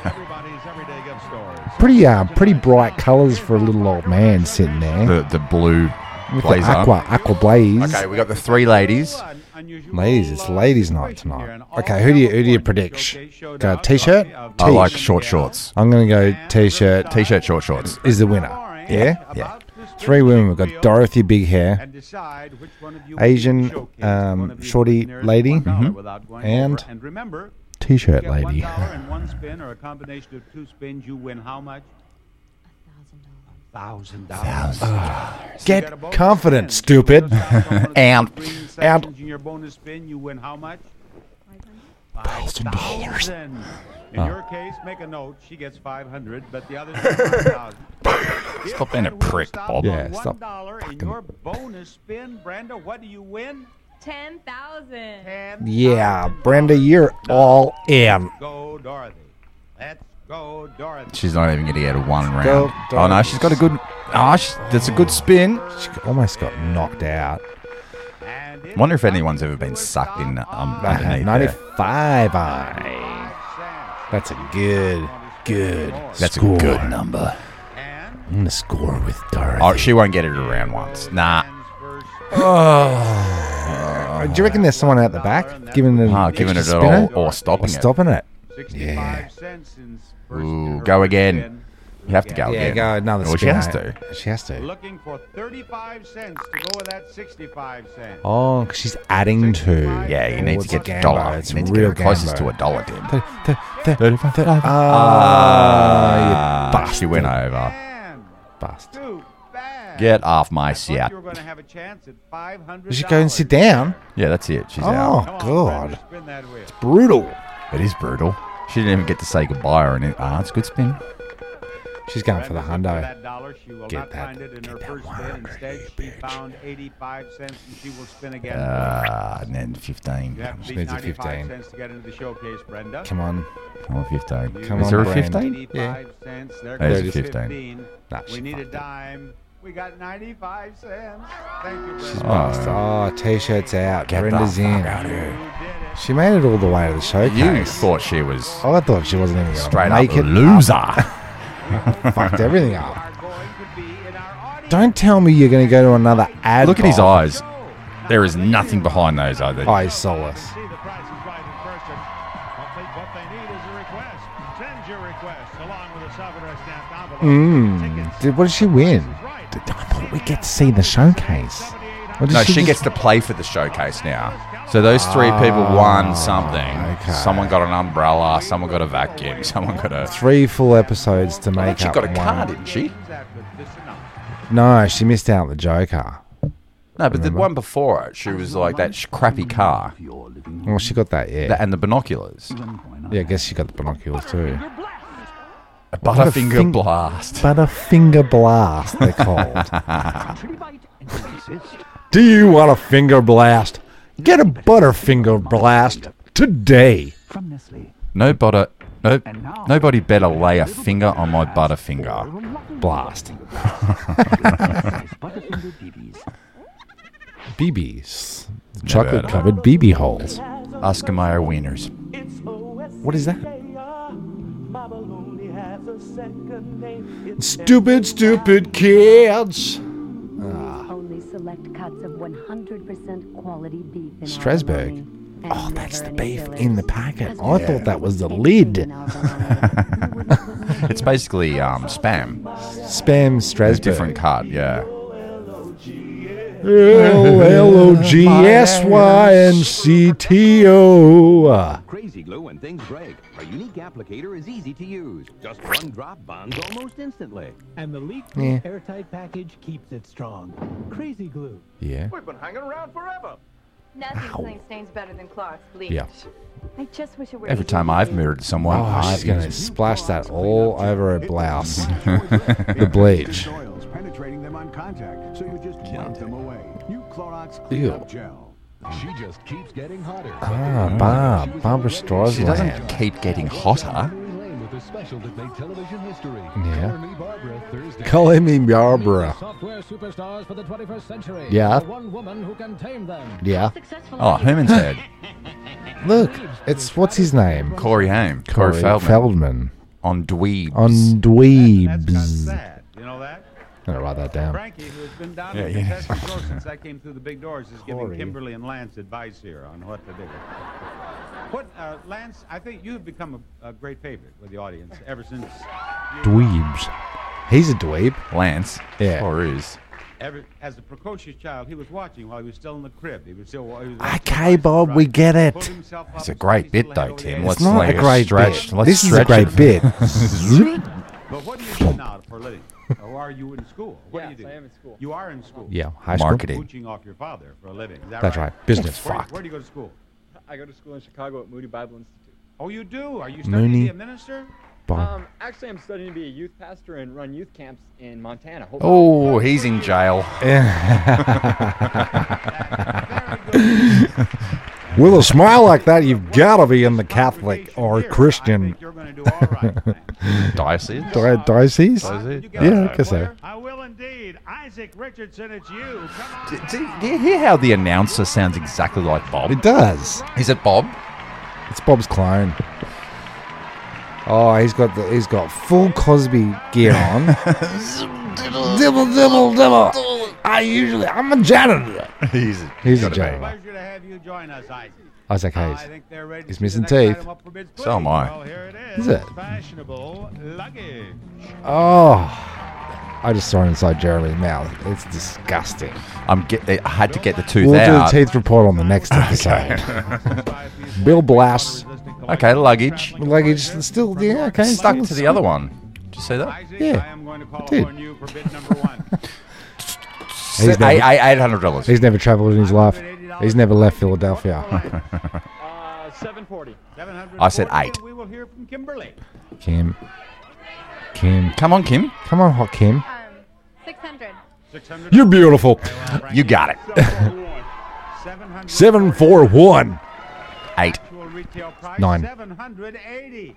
Pretty, uh, pretty bright colours for a little old man sitting there. The the blue With blazer. the aqua, aqua blaze. Okay, we got the three ladies. Ladies, it's ladies' night tonight. Okay, who do you who do you predict? Go t-shirt. I like short shorts. I'm gonna go t-shirt. T-shirt, short shorts. Is the winner? Yeah. Yeah. Three women. We've got Dorothy, big hair, Asian um, shorty lady, and And remember, t-shirt get one lady. dollar in one spin or a combination of two spins, you win how much? Thousand dollars. Get confident, stupid. And and In your bonus spin, you win how much? thousand dollars. In Oh. your case, make a note. She gets five hundred, but the others get five thousand. Stop being a prick, Bob. Yeah, One stop dollar in your bonus spin, Brenda. What do you win? Ten thousand. Ten. Yeah, Brenda, you're all in. Go, Dorothy. Let's go, Dorothy. She's not even going to get a one round. Go, Oh no, Dorothy. she's got a good. Oh, she, that's a good spin. She almost got knocked out. Wonder if anyone's ever been sucked in um, underneath there. ninety-five I. That's a good, good That's score. a good number. I'm going to score with Dorothy. Oh, she won't get it around once. Nah. Oh. Do you reckon there's someone out the back giving it, Ah, giving it extra at spinner? all or stopping or it? stopping it? Yeah. Ooh, go again. You have to go Yeah, again. go another Well, she spin, has eh? to. She has to. Looking for thirty-five cents to go with that sixty-five cents. Oh, because she's adding to. Yeah, you need Oh, to it's get a a dollar. gambo. It's You need to real get it closest gambo. to a dollar, Tim. Th- th- th- thirty-five. th- Ah, you you bastard. She went over. Bust. Get off my seat. Did she go and sit down? Yeah, that's it. She's Oh, out. God. It's brutal. It is brutal. She didn't even get to say goodbye or anything. Ah, it's a good spin. She's going for the hundo. That dollar, she will Get not that- find it in get her that first one bid. hundred, Instead, she found eighty-five cents, and she will spin again. Ah, and then fifteen. You have to She beat needs a ninety-five fifteen. cents to get into the showcase, Brenda. Come on. Come on, fifteen. Come Is on, there a Brand. fifteen? eighty-five cents. There There's goes a the fifteen. fifteen. Nah, we she need a fucked it. dime. We got ninety-five cents. Thank you, Brenda. Oh, Oh, T-shirt's out. get Brenda's the in. fuck out of here. She made it all the way to the showcase. You thought she was I thought she wasn't even going to straight make up it. loser. Fucked everything up. Don't tell me you're going to go to another ad. Look at his call. eyes. There is nothing behind those eyes. Oh, he's soulless. See the price is right in person. What they, what they need is a request. Send your request along with a souvenir stamped envelope. Mm. Did, what did she win? I thought we get to see the showcase. What did No, she just- gets to play for the showcase now. So those three people won something. okay. Someone got an umbrella. Someone got a vacuum. Someone got a. three full episodes to make She up got a one. car, didn't she? No, she missed out on the Joker. No, but the Remember? one before it, she was like that sh- crappy car Well, she got that, yeah. That- and the binoculars. Yeah, I guess she got the binoculars too. A Butterfinger Butterfing- blast. Butterfinger blast, they're called. Do you want a finger blast? Get a Butterfinger blast today. No butter. No, nobody better lay a finger on my Butterfinger. Blast. B Bs. Chocolate covered B B holes. Eskimo wieners. What is that? Stupid, stupid kids. Only select cuts of one hundred percent quality beef in Strasbourg. abalone, and Oh, that's never the any beef fillers. in the packet. I Yeah. thought that was the lid. It's basically um, spam. Spam A Strasbourg. different cut, yeah. L L O G S Y N C T O. Crazy glue when things break. A unique applicator is easy to use. Just one drop bonds almost instantly. And the leak Yeah. airtight package keeps it strong. Crazy glue. Yeah. We've been hanging around forever. Nothing clean stains better than Clark's bleach. Yeah. I just wish it were Every easy time to I've use. mirrored someone, Oh, I've she's going to used- splash that all over her blouse. The bleach. Soils, penetrating them on contact, so you just wipe them away. New Clorox Ew. Cleanup Gel. She just keeps getting hotter. Ah, Barb. Barbara Streisand. She doesn't keep getting hotter. With a special that made television history. Yeah. Call Me Barbara, Thursday. Calling me Barbara. Software superstars for the twenty-first century. Yeah. The one woman who can tame them. Yeah. Oh, Herman's head. Look, it's what's his name? Corey Haim. Corey, Corey Feldman. Feldman. On Dweebs. On Dweebs. Sad. You know that? I'm gonna write that down. Frankie, who has been down Yeah, to the yeah. contestant show since I came through the big doors, is giving Corey. Kimberly and Lance advice here on what to do. What, uh, Lance, I think you have become a, a great favorite with the audience ever since. You, Dweebs. He's a dweeb. Lance. Yeah. Or is. Ever, as a precocious child, he was watching while he was still in the crib. He was still. He was Okay, Bob, we get it. Pulled himself up It's a and great stuck his bit, little head though, over Tim. the Let's It's not like a great stretch. bit. Let's This is a stretch great it. bit. But what do you do now for a living? Or are you in school? What Yes, do you do? I am in school. You are in school. Yeah, high school. Marketing. Mooching off your father for a living. Is that That's right? right. Business. Where, Fucked. where do you go to school? I go to school in Chicago at Moody Bible Institute. Oh, you do? Are you studying Mooney. to be a minister? Um, actually, I'm studying to be a youth pastor and run youth camps in Montana. Hope Oh, he's in jail. With a smile like that, you've got to be in the Catholic or Christian going to do all right, Lance. Diocese? Di- diocese? Diocese? Yeah, I guess so. I will indeed. Isaac Richardson, it's you. Come on. Do, do, do you hear how the announcer sounds exactly like Bob? It does. Is it Bob? It's Bob's clone. Oh, he's got the he's got full Cosby gear on. Dibble, dibble, dibble. I usually I'm a janitor. he's He's a gotta be. janitor. Pleasure to have you join us, Isaac. Isaac Uh, Hayes. I think they're ready to He's see missing the next teeth. item up for bids So am I. Well, here it Is is. it? Fashionable luggage. Oh, I just saw it inside Jeremy's mouth. It's disgusting. I'm get. I had to get the tooth We'll do out. the teeth report on the next episode. Bill Blass. Okay, luggage. Luggage still, yeah, okay. Stuck still- to the other one. Did you see that? Isaac, Yeah, I am going to call I did. upon you for bid number one. He's Eight never, eight hundred dollars. he's never travelled in his life. He's never left Philadelphia. Uh, seven forty. I said eight. We will hear from Kimberly. Kim. Kim. Come on, Kim. Come on, hot Kim. Um, six hundred. six hundred. You're beautiful. You got it. Seven, four, one. Eight. Actual retail price Nine. seven hundred eighty.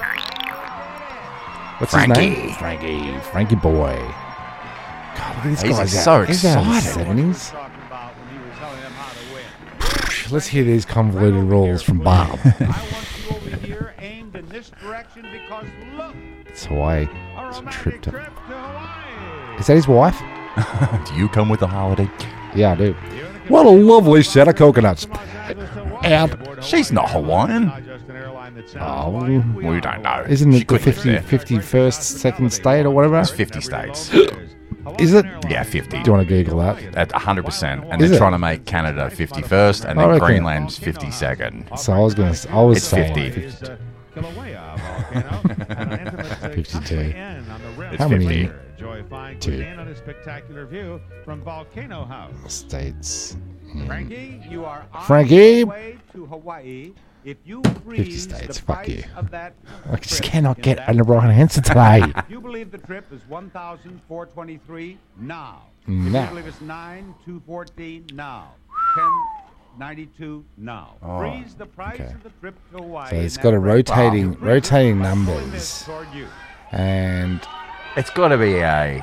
What's Frankie. his name? Frankie. Frankie boy. God, look at this He's guy's so out. He's out in his excited. seventies. Talking about when he was telling them how to win. Let's hear these convoluted rules from Bob. I want you over here aimed in this direction because look, It's Hawaii. a It's a romantic trip to. trip to Hawaii. Is that his wife? Do you come with a holiday? Yeah, I do. What a lovely set of coconuts. And She's not Hawaiian. Not just an airline that sounds Oh, Hawaiian, We are don't know. Hawaiian. isn't She it the could live fifty, there. fifty-first second state or whatever? It's fifty states. Is it? Yeah, fifty. Do you want to Google that? At one hundred percent. And Is they're it? trying to make Canada fifty-first and I then reckon. Greenland's fifty-second. So I was gonna. s- I was It's saying fifty. Is, uh, Kilauea volcano, and an intimate, uh, fifty-two. comfortable inn on the rim. It's How many? fifty. Enjoy fine Two. cuisine and a spectacular view from Volcano House. States. Hmm. Frankie, you are on Frankie! your way to Hawaii. If you fifty freeze states. the Fuck price you. of that I just trip cannot in get that an right answer today. If you believe the trip is one thousand four twenty-three now. If Now. you believe it's nine two fourteen now. ten ninety-two now. Oh, Freeze the price okay. of the trip to Hawaii. So it's in got that a rate. rotating, Wow. rotating Fully numbers, missed toward you. and It's got to be a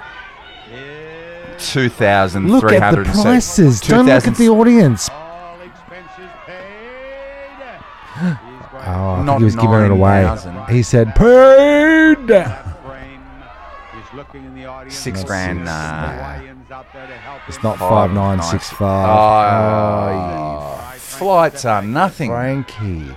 Is two thousand look three at the hundred prices. Don't look at the audience. all expenses paid. Oh, I Not think he was giving it away. nine thousand. He said paid. That frame is looking in the audience. Six Not grand, six. nah. Hawaiians out there to help It's him. not Five, five nine nice. six five. Oh, flights are nothing. Frankie.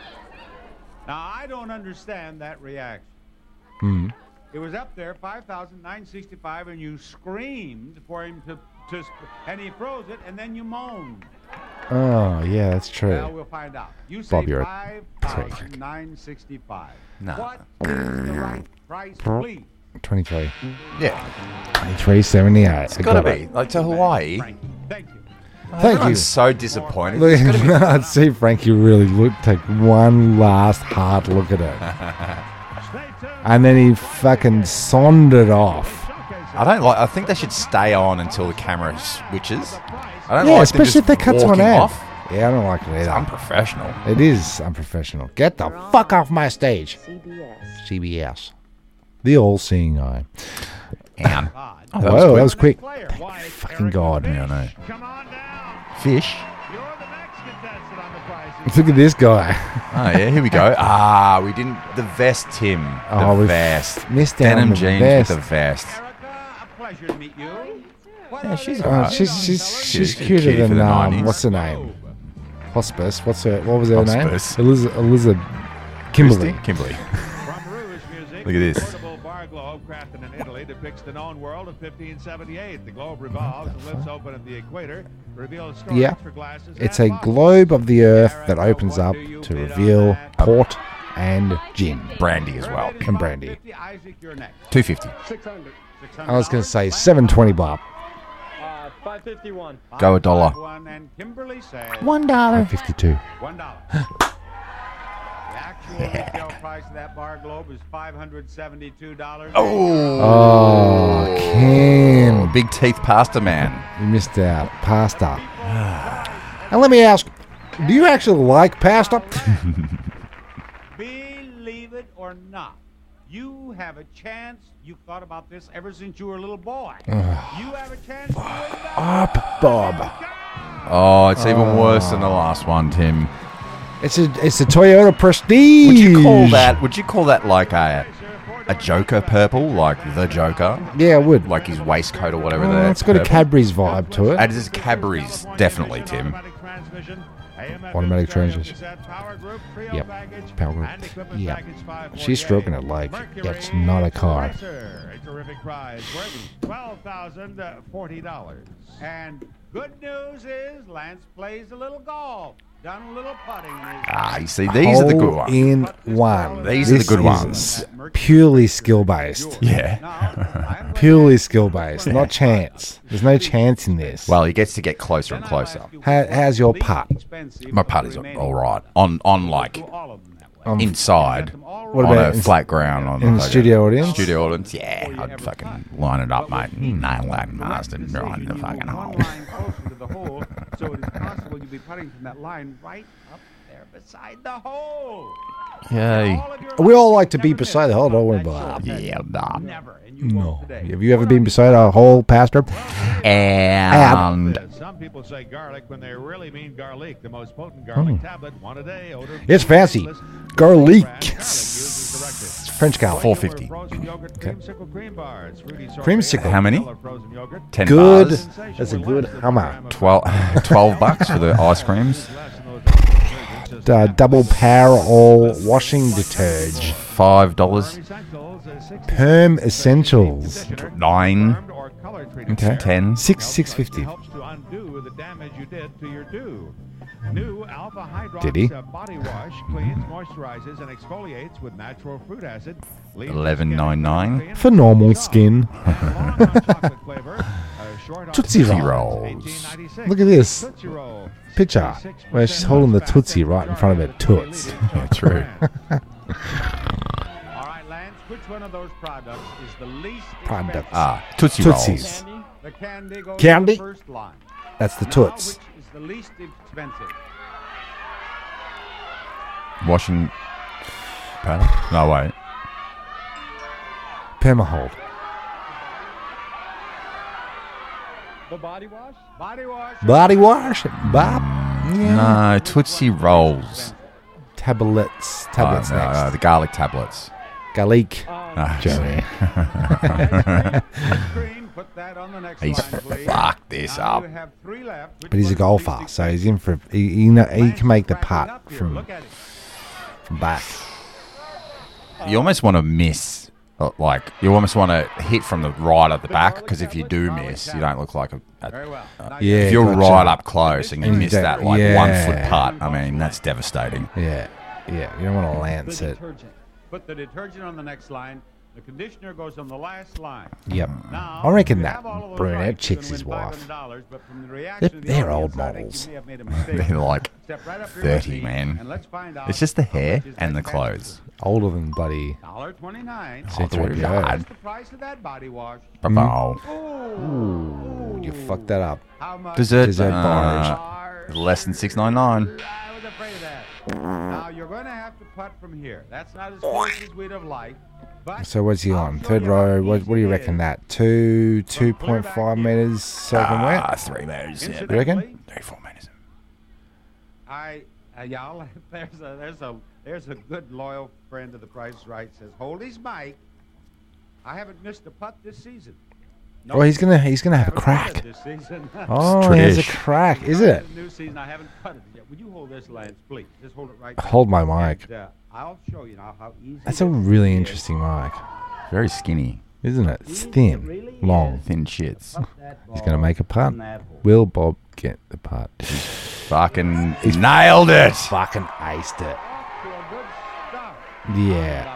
Now I don't understand that reaction. Hmm. It was up there, five thousand nine sixty-five, and you screamed for him to, to, sp- and he froze it, and then you moaned. Oh yeah, that's true. Well, we'll find out. You say Bob, you're a five prick. thousand nine sixty-five. No. What is the right price, please? Twenty-three. Yeah. Twenty-three seventy-eight. It's got to be. Like to Hawaii. Frank, thank you. Thank you. Everyone's so disappointed. Look, It's gotta be- I'd see Frankie really look, take one last hard look at it, and then he fucking sondered off. I don't like. I think they should stay on until the camera switches. I don't Yeah, like especially if them they just cut one walking out. off. Yeah, I don't like it It's either. unprofessional. It is unprofessional. Get the fuck off my stage. C B S. C B S. The all-seeing eye. Damn. Oh, That was whoa, quick. that was quick. Player. Why, Fucking Eric God. Fish, Yeah, I know. Come on down. Fish. You're the next contestant on the price. Look at this guy. Oh yeah, here we go. Ah, we didn't. The vest, Tim. The Oh, we vest. missed out on Denim the jeans vest. with the vest. Erica, a pleasure to meet you. What Yeah, are she's they alright. Oh, she's she's she's She's a cuter cutie for than the um, nineties. what's her name? Hospice. What's her? What was her Hospice. name? Elizabeth. Elizabeth. Kimberly. Christy? Kimberly. From Rouge Music, Look at this. the portable bar globe crafted in Italy depicts the known world of fifteen seventy-eight. The globe revolves and lips open at the equator, reveals storage Yeah. for glasses It's and a bottles. globe of the earth that Erica, opens what up do you to bid on reveal that? port and gin. Brandy as well. And brandy. fifty, Isaac, you're next. Two fifty. six hundred. I was going to say seven twenty Bob. Uh, five fifty-one. Go a dollar. One, and Kimberly says One dollar. Fifty-two. one dollar. The actual retail price of that bar globe is five hundred seventy-two dollars. Oh, Kim. Big teeth pasta man. You missed out. Pasta. And let me ask, do you actually like pasta? Believe it or not. You have a chance. You've thought about this ever since you were a little boy. you have a chance to win that. Up, Bob. Oh, it's even Oh. worse than the last one, Tim. It's a it's a Toyota Prestige. Would you call that? Would you call that like a a Joker purple, like the Joker? Yeah, I would. Like his waistcoat or whatever. Oh, that it's got a purple? Cadbury's vibe to it. It is Cadbury's, definitely, Tim. Automatic transmission. Yep. Power group. Yep. She's stroking it like it's not a car. A terrific prize worth twelve thousand forty dollars. And good news is Lance plays a little golf. Done a little putting. Ah, you see, these are the good ones. In one. These are the good is ones. Purely skill based. Yeah. Purely skill based, not chance. There's no chance in this. Well, he gets to get closer and closer. How, how's your putt? My putt is all right. On on like Um, inside. What on about a in- flat ground? On in the like studio a- audience? Studio audience, yeah. I'd fucking line it up, mate. Nail that bastard right in the fucking hole. Closer to the hole, so it is possible you'll be putting from that line right up there beside the hole. Yay. We all like to be beside the hole, don't we, Bob? Yeah, Bob. No. Have you ever been beside a hole, Pastor? And Some people say garlic when they really mean garlic. The most potent garlic Mm. tablet, one a day. Odor It's fancy. Garlic. French garlic. four fifty. Okay. cream bars, fruity sorbet, Creamsicle. How many? frozen yogurt. Ten Good. bars. That's a good hammer. Twelve, twelve bucks for the ice creams. Uh, double power all washing detergent. Five dollars. Perm Essentials. Nine. Okay. Ten. Six six fifty. Helps to undo the damage you did to your dew. New Alpha Hydrox Did he? uh, body wash cleans, moisturizes, and exfoliates with natural fruit acid. Leaves Eleven nine nine. For normal skin. chocolate flavor. Uh, short on Tootsie Tootsie Roll. Rolls. Look at this Tootsie Roll. picture where she's holding the Tootsie right in front of her toots. Yeah, true. All right, Lance, which one of those products is the least Products. expensive? Ah, Tootsie Tootsies. Rolls. The candy goes Candy? to the first line. That's the Now, toots. which is the least expensive? Washing powder? No, wait. Permahold. The body wash? Body wash. Body wash. Bob. No, Tootsie Rolls. Tablets. Tablets Oh, no, next. no, the garlic tablets. Garlic. Ah, Joey. Cream, put that on the next He's line, please. fucked this Now up. you have three left. Which But he's a one is the golfer, least so he's in for. He, he, know, he can make the Cracking putt up here. from, Look at it. from back. You almost want to miss. uh, Like, you almost want to hit from the right at the back, because if you do miss, you don't look like a. a Very well. uh, Now Yeah, if you're gotcha. right up close and you And miss that- that, like, yeah. one foot putt, I mean, that's devastating. Yeah. Yeah. You don't want to lance it. Put the detergent on the next line. The conditioner goes on the last line. Yep. Now, I reckon if you that have all of those brunette right, chick's you're his gonna win wife. five hundred dollars, but from the They're, reaction of the they're old audience, I think models. you may have made a mistake. They're like Step right up here thirty, with me, man. and let's find out It's just the how hair much is and the next clothes. Older than bloody. one dollar twenty-nine. Oh, C three P O. God. What's the price of that body wash? Oh. Ooh, you fucked that up. How much? Dessert, Dessert uh, less than six nine nine. I was afraid of that. Now you're going to have to putt from here. That's not as close as we'd have liked. But So what's he I'll on? show Third you how row. What, what do you easy it reckon is. that? Two, two point five meters soaking Ah, wet. three meters. Yeah. You reckon? Three, four meters. I, uh, y'all, there's a, there's a, there's a good loyal friend of the Price is Right says, hold his mic. I haven't missed a putt this season. No, Oh, he's gonna, he's gonna have a haven't crack. putted this season. Oh, he has a Tradish. crack. Is it? New season, I haven't putted it yet. Would you hold this, Lance, please? Just hold it right. Hold my there. mic. And, uh, I'll show you now how easy. That's it a is. really interesting mic, Very skinny. isn't it? It's thin, long. Thin shits. He's gonna make a putt. Will Bob get the putt? Fucking nailed it. Fucking aced it. Off to a good start. Yeah.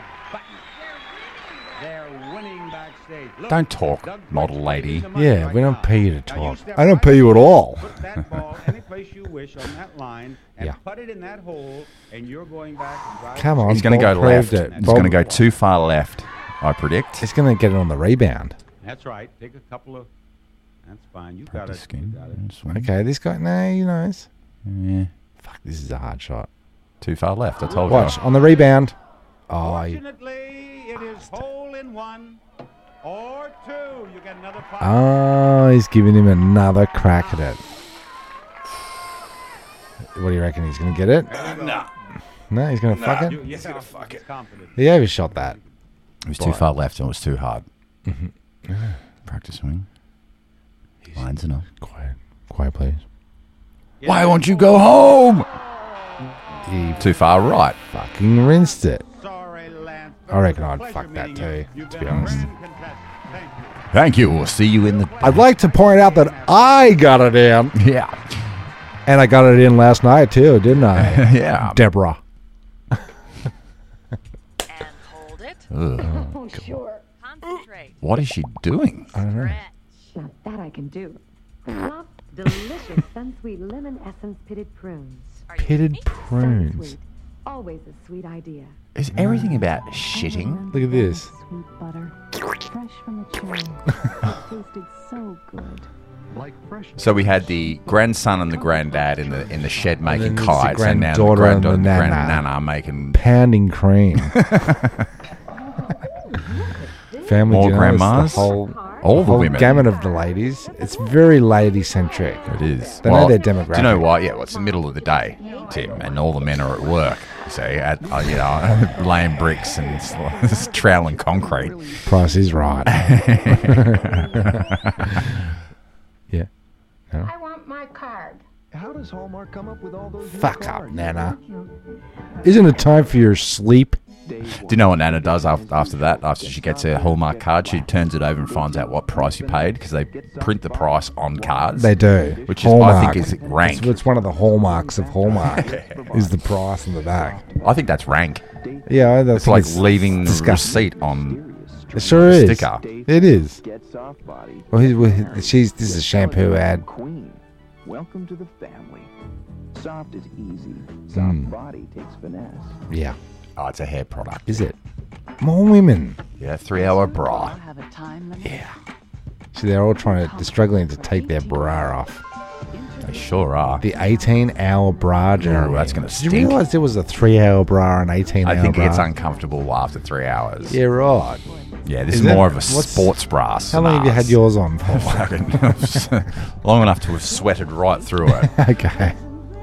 They're winning backstage. Look, Don't talk, Doug model Fletcher lady. gives you the money Yeah, right we don't now. pay you to Now talk. step I don't right pay you at up, all. Put that ball any place you wish on that line and Yeah. put it in that hole, and you're going back and drive. Come on. He's going to go Bob left. proved it. He's Bob- going to go too far left, I predict. He's gonna get it on the rebound. That's right. Take a couple of. That's fine. You got Practice it. skin. You got it. and swing. Okay, this guy. No, he knows. Yeah. Fuck, this is a hard shot. Too far left, I told Watch you. on the rebound. Oh, you, Fortunately, it is hole in one or two. You get another five. oh, he's giving him another crack at it. What do you reckon? He's going to get it? No. No, he's going to No. fuck it? You- He's gonna fuck it. Confident. He overshot that. It was too But- far left and it was too hard. Mhm. Practice swing. Lines enough. Quiet. Quiet, please. Why won't you go home? He Too far right. fucking rinsed it. Sorry, Lance. I reckon I'd fuck that too, to be honest. Thank you. We'll see you in the. I'd like to point out that I got it in. Yeah. And I got it in last night too, didn't I? Yeah. Deborah. Ugh. Oh, sure. Concentrate. What is she doing? I don't know. Now that I can do. Plop, delicious Sunsweet lemon essence pitted prunes. Pitted prunes. Sunsweet, always a sweet idea. Is everything about shitting? Look at this. Sweet butter. Fresh from the cherry. It tasted so good. Like fresh. So we had the grandson and the granddad in the in the shed making then there's the kites, and now the granddaughter and the granddaughter and the nana. grandnana making Pounding cream. Family More dinners, grandmas? The whole, All the whole women. gamut of the ladies. It's very lady-centric. It is. They know their demographic. Do you know what? Yeah, well, it's the middle of the day, Tim, and all the men are at work. So, at, uh, you know, laying bricks and s- troweling concrete. Price is right. Yeah. No? I want my card. How does Hallmark come up with all those new Fuck up, cards? Nana. Isn't it time for your sleep? Do you know what Nana does after, after that? After she gets her Hallmark card, she turns it over and finds out what price you paid because they print the price on cards. They do. Which is, Hallmark. I think, is rank. It's, it's one of the hallmarks of Hallmark. Is the price in the back. I think that's rank. Yeah, that's It's like leaving the receipt on It sure the is. sticker. It is. Get soft body. Well, he's, well, she's. This is a shampoo ad. Queen. Welcome to the family. Soft is easy. Soft Mm. body takes finesse. Yeah. Oh, it's a hair product. Is it? More women. Yeah, three-hour bra. Have a time limit. Yeah. See, they're all trying to, they're struggling to take their bra off. They sure are. The eighteen-hour bra journey. Ooh, that's gonna Did you stink. realise there was a three-hour bra and eighteen-hour I think it bra? gets uncomfortable after three hours. Yeah, right. Yeah, this Is is, it? more of a What's- sports bra. How long have you had yours on for? Fucking long enough to have sweated right through it. Okay.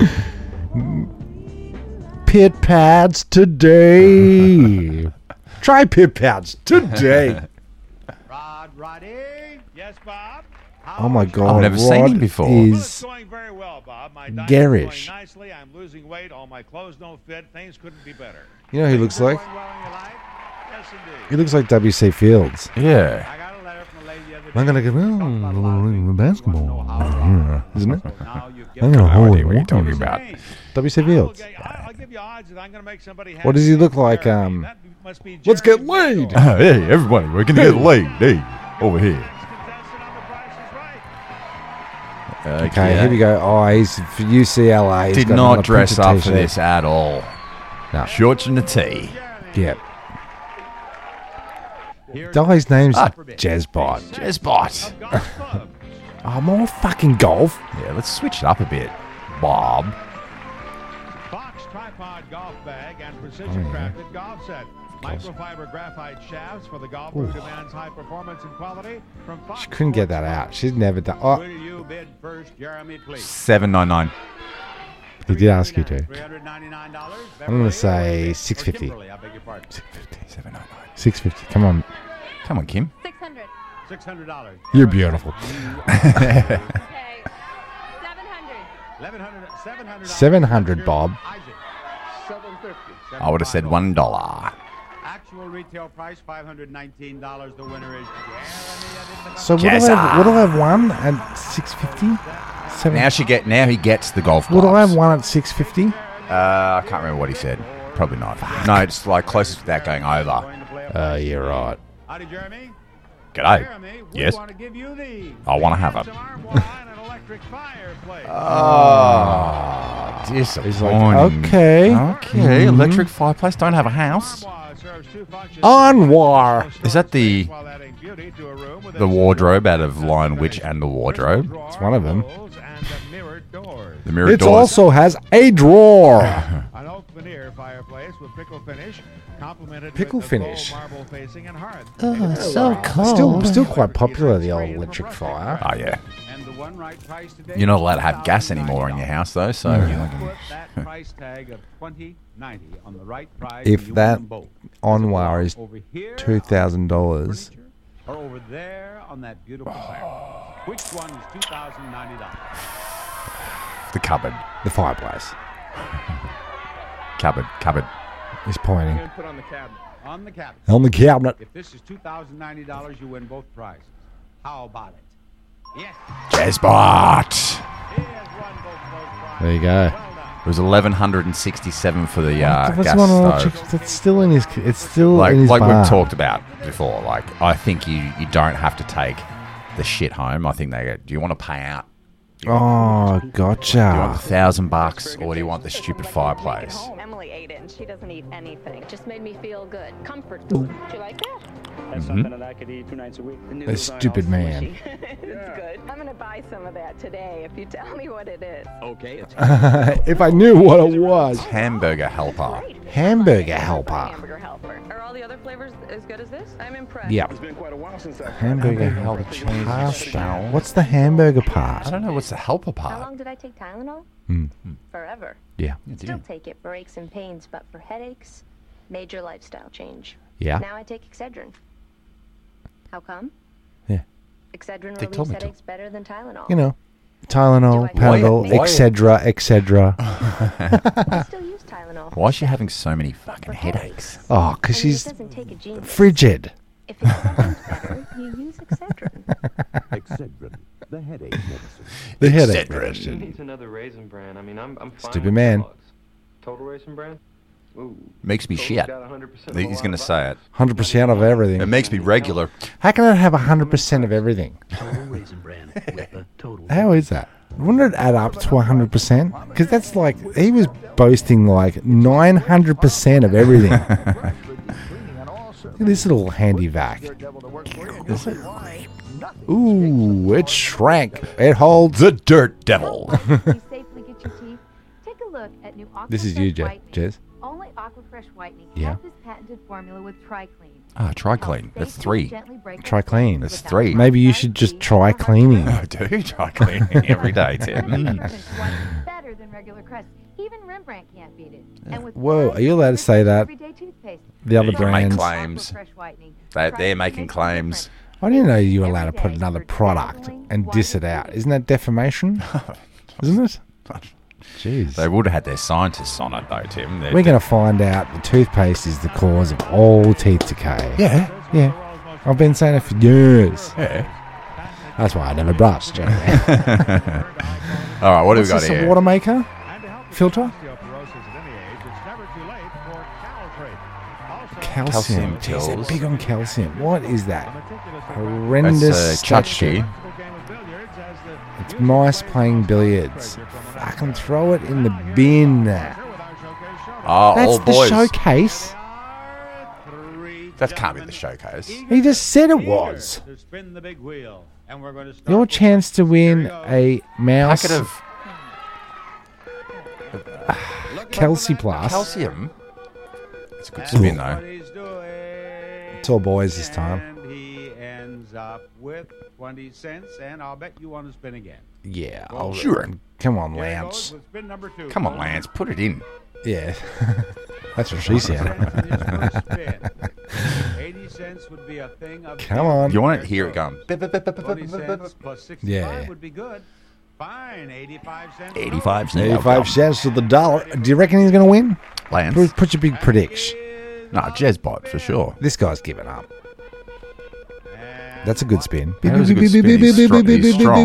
Pit pads today. Try pit pads today. Rod, Roddy. Yes, Bob. Oh my God! I've never seen Rod him before. Well, it's Is going very well, Bob. My diet's garish. going nicely. I'm losing weight. All my clothes don't fit. Things couldn't be better. You know who he looks Things are like? going well in your life? Yes, indeed. He looks like W C Fields. Yeah. I got a letter from a lady the other day. I'm gonna get oh, basketball, yeah, isn't it? Now you've I'm given gonna me hold idea it. what you're talking about. W C I will Fields. get- I'll, I'll give you odds that I'm going to make somebody happy. What does he look like? Um, That must be let's Jeremy get laid. Mandel. Hey, everybody, we're gonna get laid. Hey, over here. Contestant on The Price is Right. Okay, here we go. Oh, he's for U C L A. He's Did got not another dress printed up for t-shirt. this at all. No. Shorts and a tee. Yep. Guy's name's Ah. Jazzbot. Jazzbot. Oh, more fucking golf. Yeah, let's switch it up a bit, Bob. Fox tripod golf bag and Oh, precision crafted golf set. Microfiber graphite shafts for the golfer who demands high performance and quality from Fox. She couldn't get that out. She's never done. Oh, Will you bid first, Jeremy, please? Seven nine nine. he did ask you to. three hundred ninety-nine dollars. I'm gonna say six fifty. Kimberly, I beg your pardon. Seven nine nine. Six fifty. Come on. Come on, Kim. Six hundred. six hundred dollars. You're beautiful. Okay. Seven hundred. eleven hundred dollars. seven hundred dollars. Seven hundred, Bob. Isaac. seven fifty. I would have said one dollar. Actual retail price five hundred nineteen dollars. The winner is Jeremy. So what do I have? What do I have one at six fifty? Seven. Now she get. Now he gets the golf Would gloves. I have one at six fifty? Uh, I can't remember what he said. Probably not. No, it's like closest without going over. Uh, you're right. Howdy, Jeremy. G'day. Jeremy, we Yes. want to give you the I want to have it. some armoire and an electric fireplace. Oh, disappointing. okay. Okay, Mhm. electric fireplace. Don't have a house. Armoire serves two functions. Anwar. Is that the While adding beauty to a room with the wardrobe out of Lion Witch and the Wardrobe? It's one of them. And the mirrored doors. The mirror It doors. also has a drawer. An oak veneer fireplace with pickle finish complemented Pickle with a finish. full marble facing and hard. Oh, it's so cold. Still, still quite popular, the old electric fire. Oh, yeah. And the one right price today. You're not allowed to have gas anymore in your house, though, so... Put that price tag of twenty ninety on the right price. If and you that win them both. Onwa is Over here two thousand dollars, or over there on that beautiful chair. Which one is two thousand ninety dollars? The cupboard. the fireplace. Cupboard. Cupboard. He's pointing. I'm gonna put on the cabinet. On the cabinet. On the cabinet. If this is two thousand ninety dollars, you win both prizes. How about it? Yes. Jezbot. There you go. It was eleven sixty-seven for the uh, What's gas one of the stove. chicks that's still in his? It's still Like, in his like bar. we've talked about before. Like, I think you, you don't have to take the shit home. I think they go, do you want to pay out? Oh, Do gotcha. you want the thousand bucks or do you want the stupid fireplace? Emily ate it and she doesn't eat anything. It just made me feel good. Comfort food. Do you like that? That's Mhm. something that I could eat two nights a week. A stupid man. It's good. I'm gonna buy some of that today if you tell me what it is. Okay. If I knew what it was. Hamburger helper. Hamburger helper. Hamburger helper. Are all the other flavors as good as this? I'm impressed. Yep. It's been quite a while since I've Hamburger helper. Pasta. What's the hamburger part? I don't know what's the helper How part. long did I take Tylenol? Hmm. Forever. Yeah. Still take it for aches and pains, but for headaches, major lifestyle change. Yeah. Now I take Excedrin. How come? Yeah. Excedrin They told relieves me to. headaches better than Tylenol. You know, Tylenol, Do I- Panadol, Why- et cetera, et cetera. I still use Tylenol. Why is she having so many fucking headaches? Oh, because I mean, it she's doesn't take a genius. frigid. If it's something better, you use Excedrin. Excedrin, the headache medicine. The headache Excedrin. medicine. Who needs another Raisin Bran? I mean, I'm, I'm fine Stupid with man. Kellogg's. Total Raisin Bran? Ooh. Makes me Total's shit. got one hundred percent He's going to say it. one hundred percent of everything. It makes me regular. How can it have one hundred percent of everything? How is that? Wouldn't it add up to one hundred percent? Because that's like, he was boasting like nine hundred percent of everything. Look at this little handy vac. Ooh, it shrank. It holds the dirt devil. You safely get your teeth. Take a look at new Aquafresh This is you, Je- whitening. Jez. Only Aquafresh whitening Yeah. has this patented formula with TriClean. Ah, try clean. That's three. Try clean. That's three. Maybe you should just try cleaning. I do try cleaning every day, Tim. Better than regular Crest. Even Rembrandt can't beat it. And with Whoa, are you allowed to say that? everyday toothpaste. The other You can make brands. claims. Aquafresh whitening. They, they're making claims. I didn't know you were allowed to put another product and diss it out. Isn't that defamation? Isn't it? Jeez. They would have had their scientists on it, though, Tim. They're- We're going to find out the toothpaste is the cause of all teeth decay. Yeah. Yeah. I've been saying it for years. Yeah. That's why I never brushed. All right, what do we What's got this, here? a water maker? Filter? Calcium. Calcium Jeez, they're pills. big on calcium. What is that? Horrendous That's uh, statue. tchotchke. It's mice playing billiards. Fucking throw it in the bin. Oh, That's all the boys. showcase. That can't be the showcase. He just said it was. To spin the big wheel, and we're going to start Your with chance to win a mouse. Packet of Kelsey Plus. calcium. It's a good spin, though. what he's doing. It's all boys this time. And he ends up with twenty cents, and I'll bet you want to spin again. Yeah, Well, I'll, Sure. Come on, Here it Lance. goes with spin number two. Come on, Lance, put it in. Yeah, that's what she said. eighty cents would be a thing of Come on. You want to hear it going? twenty cents plus sixty-five Yeah. would be good. Fine, eighty-five cents. eighty-five cents. eighty-five cents to the dollar. Do you reckon he's going to win? Lance. Put, put your big prediction. No, Jezbot, for sure. This guy's given up. That's a good spin. That was a good spin. He's stro- he's strong.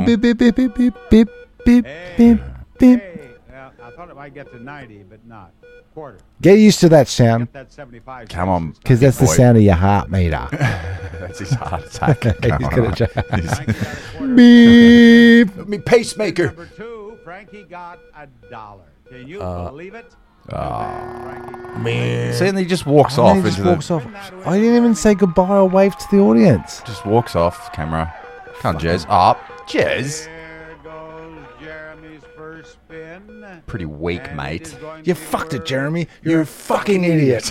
Hey, well, I thought it might get to ninety, but not. Quarter. Get used to that sound, Get that seventy-five. Come on. because that's the boy. sound of your heart meter. That's his heart attack. He's going gonna on. try- He's- Beep. Me pacemaker. Number two, Frankie got a dollar. Can you Uh, believe it? Oh, Man. See, and he just walks Oh, off he just into walks the. off. I didn't even say goodbye or wave to the audience. Just walks off camera. Come on, Jez. Up, Jez. There goes Jeremy. Jeremy's first spin. Pretty weak, mate. You fucked it, Jeremy. You're a fucking idiot.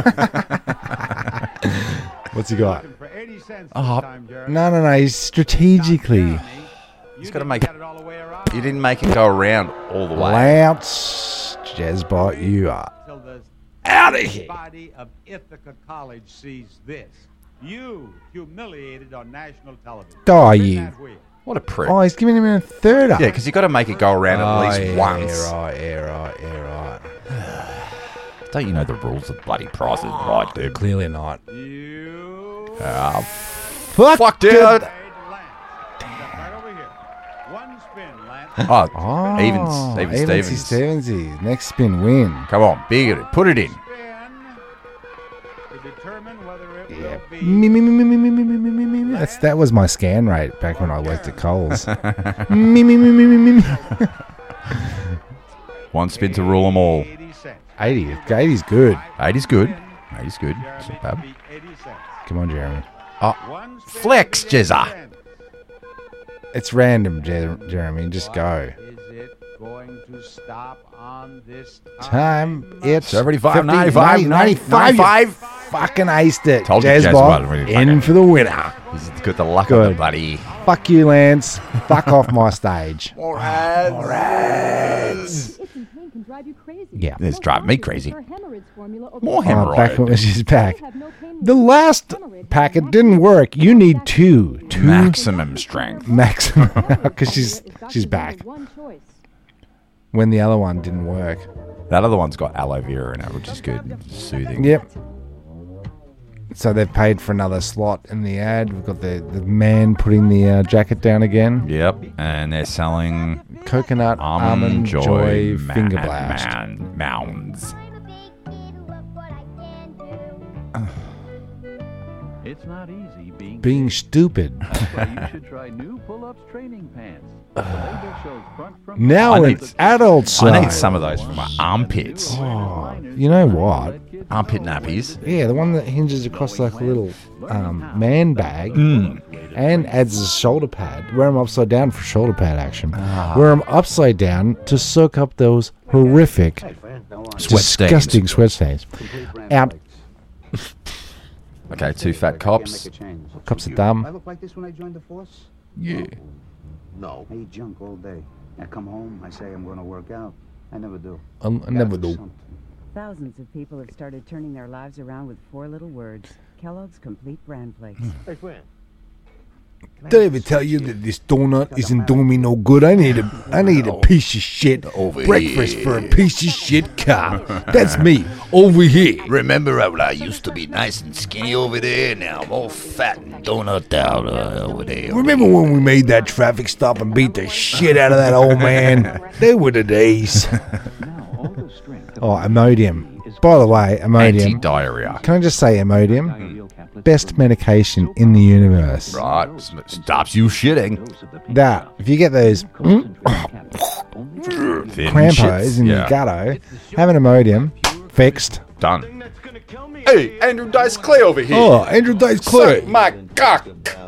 What's he got? Oh, No, no, no. He's strategically. he's got to make it. You didn't make it go around all the way. Lounce, Jezbot, you are out of here. Body of Ithaca College sees this. You humiliated on national television. Oh, Spin you. that wheel. What a prick. Oh, he's giving him a third up. Yeah, because you got to make it go around Oh, at least yeah, once. Yeah, right, yeah, right, yeah, right. Don't you know the rules of bloody prizes, right, dude? Clearly not. Ah, Fuck, fuck, dude. Right over here. One spin, Lance. Oh, Oh, Evans, Evans Evensy Stevens. Stevensy. Next spin win. Come on, big it. Put it in. To determine whether it Yeah. will be. Me, me, me, me, me, me, me, me, me, me, me. That's, that was my scan rate back when I worked at Coles. me, me, me, me, me, me, me. One spin to rule them all. eighty. eighty's good. eighty's good. eighty's good. It's not bad. Come on, Jeremy. Oh, flex, Jezza. It's random, Jer- Jeremy. Just go. Is it going to stop on this Time. It's seventy-five, fifty, ninety-five, ninety-five. ninety-five. You fucking aced it. Told you Jezbot Jezbot. in for the winner. He's got the luck Good. of the buddy. Fuck you, Lance. Fuck off my stage. More ads. More ads. Itching pain can drive you crazy. Yeah. It's driving me crazy. Her hemorrhoids formula over More the- Oh, back hemorrhoid. when she's back. The last packet didn't work. You need two. Two Maximum strength. maximum. Because she's she's back. One choice. When the other one didn't work. That other one's got aloe vera in it, which is good. Soothing. Yep. So they've paid for another slot in the ad. We've got the, the man putting the uh, jacket down again. Yep. And they're selling Coconut almond, almond joy, joy, ma- finger and blast. man- mounds. It's not easy being Being stupid. That's why you should try new pull-ups training pants. The label shows front from Now I an need- adult I size. need some of those for my armpits. Oh, you know what? Armpit nappies. Yeah, the one that hinges across like a little um, man bag Mm. and adds a shoulder pad. Wear them upside down for shoulder pad action. Ah. Wear them upside down to soak up those horrific, Sweat stains. disgusting sweat stains. Out. Okay, two fat cops. Cops are dumb. I look like this when I joined the force? Yeah. No. I eat junk all day. I come home, I say I'm going to work out. I never do. Um, I never do. Thousands of people have started turning their lives around with four little words. Kellogg's Complete Bran Flakes. Hey, friend. Did I ever tell you that this donut isn't doing me no good? I need a, I need a piece of shit Over breakfast here. for a piece of shit car. That's me over here. Remember how I used to be nice and skinny over there? Now I'm all fat and donut down uh, over there. Remember when we made that traffic stop and beat the shit out of that old man? They were the days. Oh, Imodium. By the way, Imodium. Anti-diarrhea. Can I just say Imodium? Best medication in the universe. Right. S- Stops you shitting. That, if you get those mm, Thin crampos shits. in Yeah. your gutto, have an Imodium fixed. Done. Hey, Andrew Dice Clay over here. Oh, Andrew Dice Clay. Suck my cock.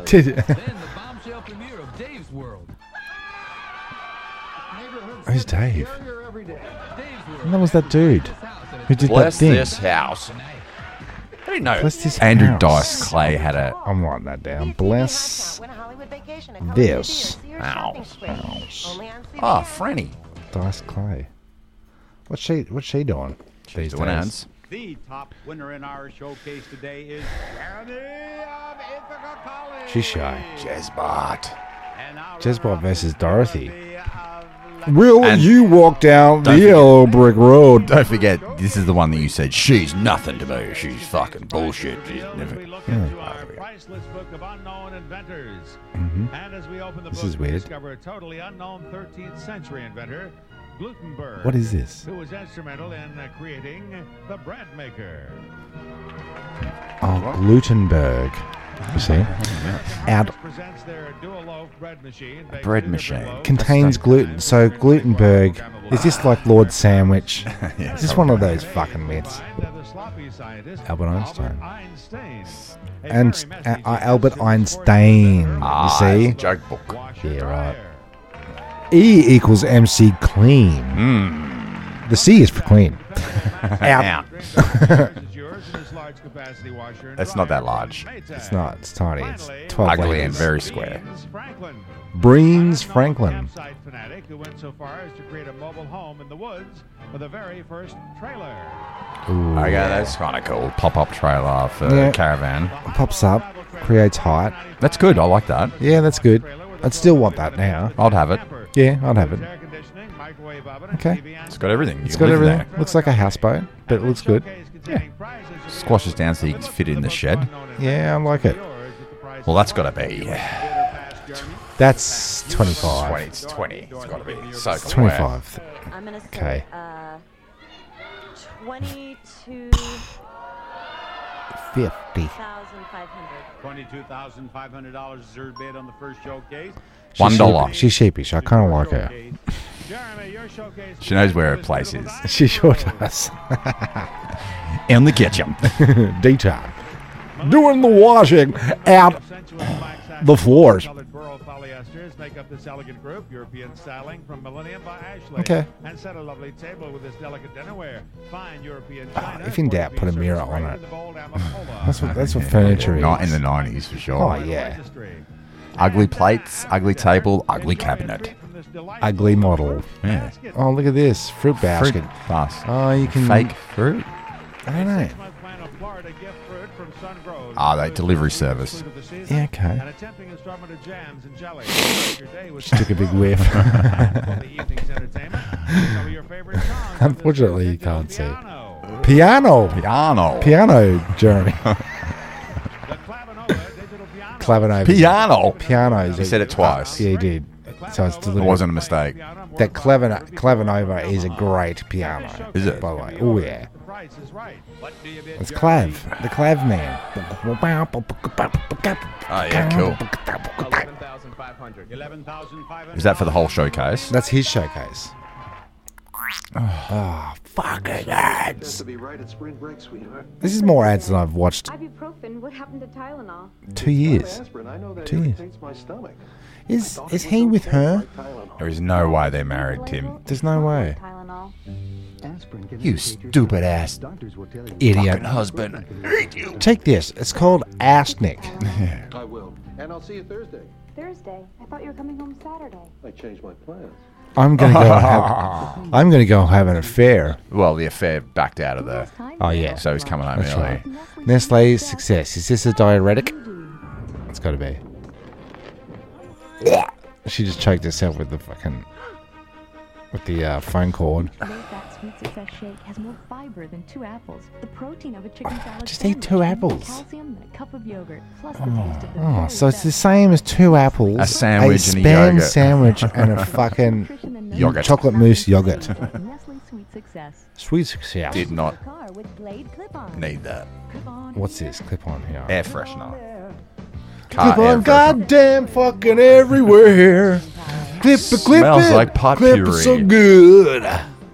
Who's Dave? And that was that dude who did Bless that thing. this house. I didn't know Bless this Andrew house. Dice Clay had a I'm writing that down. Bless this house. Oh, Franny. Dice Clay. What's she? What's she doing these doing days? ads. The top winner in our showcase today is Jeremy of Ithaca College. She's shy. Jezbot. Jezbot versus Dorothy. Will And you walk down the don't forget- yellow brick road? Don't forget, this is the one that you said, she's nothing to me. She's fucking bullshit. She's never... Into our priceless book of unknown inventors. Mhm. And as we open the This book, is we weird. discover a totally unknown thirteenth century inventor, Gutenberg. What is this? Who was instrumental in uh, creating the bread maker. Oh, Glutenberg. You see? Out Presents their dual loaf bread machine. bakes Bread two different machine. loaves. contains gluten. So Glutenberg, is this like Lord Sandwich? Yeah, Is this one of those fucking myths? And, uh, the sloppy scientist, Albert Einstein. Einstein. A And very uh, messy uh, piece of Albert super Einstein. You Ah, see? it's a joke book. Wash Yeah, and right. dryer. E equals M C clean. Mm. The C is for clean. Out. That's not that large. It's not. It's tiny. It's twelve Ugly liters. and very square. Breens Franklin. Fanatic who went so far as to create a mobile home in the woods for the very first trailer. Ooh, Okay, yeah. that's kind of cool. Pop-up trailer for Yeah. caravan. Pops up, creates height. That's good. I like that. Yeah, that's good. I'd still want that now. I'd have it. Yeah, I'd have it. Okay. It's got everything. You It's can got live in everything. Looks like a houseboat, but it looks good. there. Squashes down so you can fit it in the shed. Yeah, I like it. Well, that's got to be That's twenty-five. twenty. It's twenty. It's got to be so It's square. twenty-five. I'm gonna say Okay. uh, twenty-two Fifty. thousand five hundred. Twenty-two thousand five hundred dollars is her bid on the first showcase. One She's dollar. sheepish. She's sheepish. I kind of like her. Jeremy, your showcase. She knows where her place is. She sure does. In the kitchen. D-time. Doing the washing out the floors. Colored burl polyesters make up this elegant group. European styling from Millennium by Ashley. Okay. And set a lovely table with this delicate dinnerware. Fine European Oh, china. if in doubt, put a mirror on it. The bold Amapola. That's what that's what furniture is. Not in the nineties for sure. Oh yeah. Ugly plates, ugly table, ugly cabinet. Ugly model. Yeah. Oh, look at this fruit basket. Fruit bus. Oh, you can Fake fruit. I don't know. Ah, they delivery service. Yeah, okay. And a tempting assortment of jams and jellies. Your day with Just took a big whiff. the evening's entertainment. Some of your favorite songs. Unfortunately, you can't see. Piano. Piano. Piano, Jeremy. Clavinova. Piano. Pianos. He said it twice. Yeah, he did. So it's It deliberate. wasn't a mistake. That Clavin- Clavinova is a great piano. Is it? By the way. Oh, yeah. It's Clav. The Clav man. Oh, yeah, cool. Is that for the whole showcase? That's his showcase. Oh, fucking ads. To be right at spring break, sweetheart. This is more ads than I've watched Ibuprofen. What happened to Tylenol? two years. Aspirin, I know that Two years. irritates my stomach. Is is he with her? There is no way they're married, Tim. There's no way. Tylenol. Aspirin can You irritate your stupid stomach. ass Doctors will tell you. Idiot. Fucking husband. Hate you. Take this. It's called Arsenic. I will. And I'll see you Thursday. Thursday. I thought you were coming home Saturday. I changed my plans. I'm gonna go. Have, I'm gonna go have an affair. Well, the affair backed out of the. Oh yeah. So he's coming home That's early. right. Nestle's success. Is this a diuretic? It's got to be. She just choked herself with the fucking with the uh, phone cord. That sweet success shake has more fiber than two apples. The protein of a chicken salad. Just eat two apples. Calcium and a cup of yogurt, plus the taste of the Oh, very so it's best the same as two apples, A sandwich a and a spam yogurt. sandwich, and a fucking Yogurt. chocolate mousse yogurt. Nestle Sweet Success. Sweet success. Did not Car with Glade clip-on. need that. Clip-on. What's this? Clip on here. Air freshener. Car Clip air on, freshener. goddamn fucking everywhere. Clip it, clip Smells it. like pot clip it puree. so good.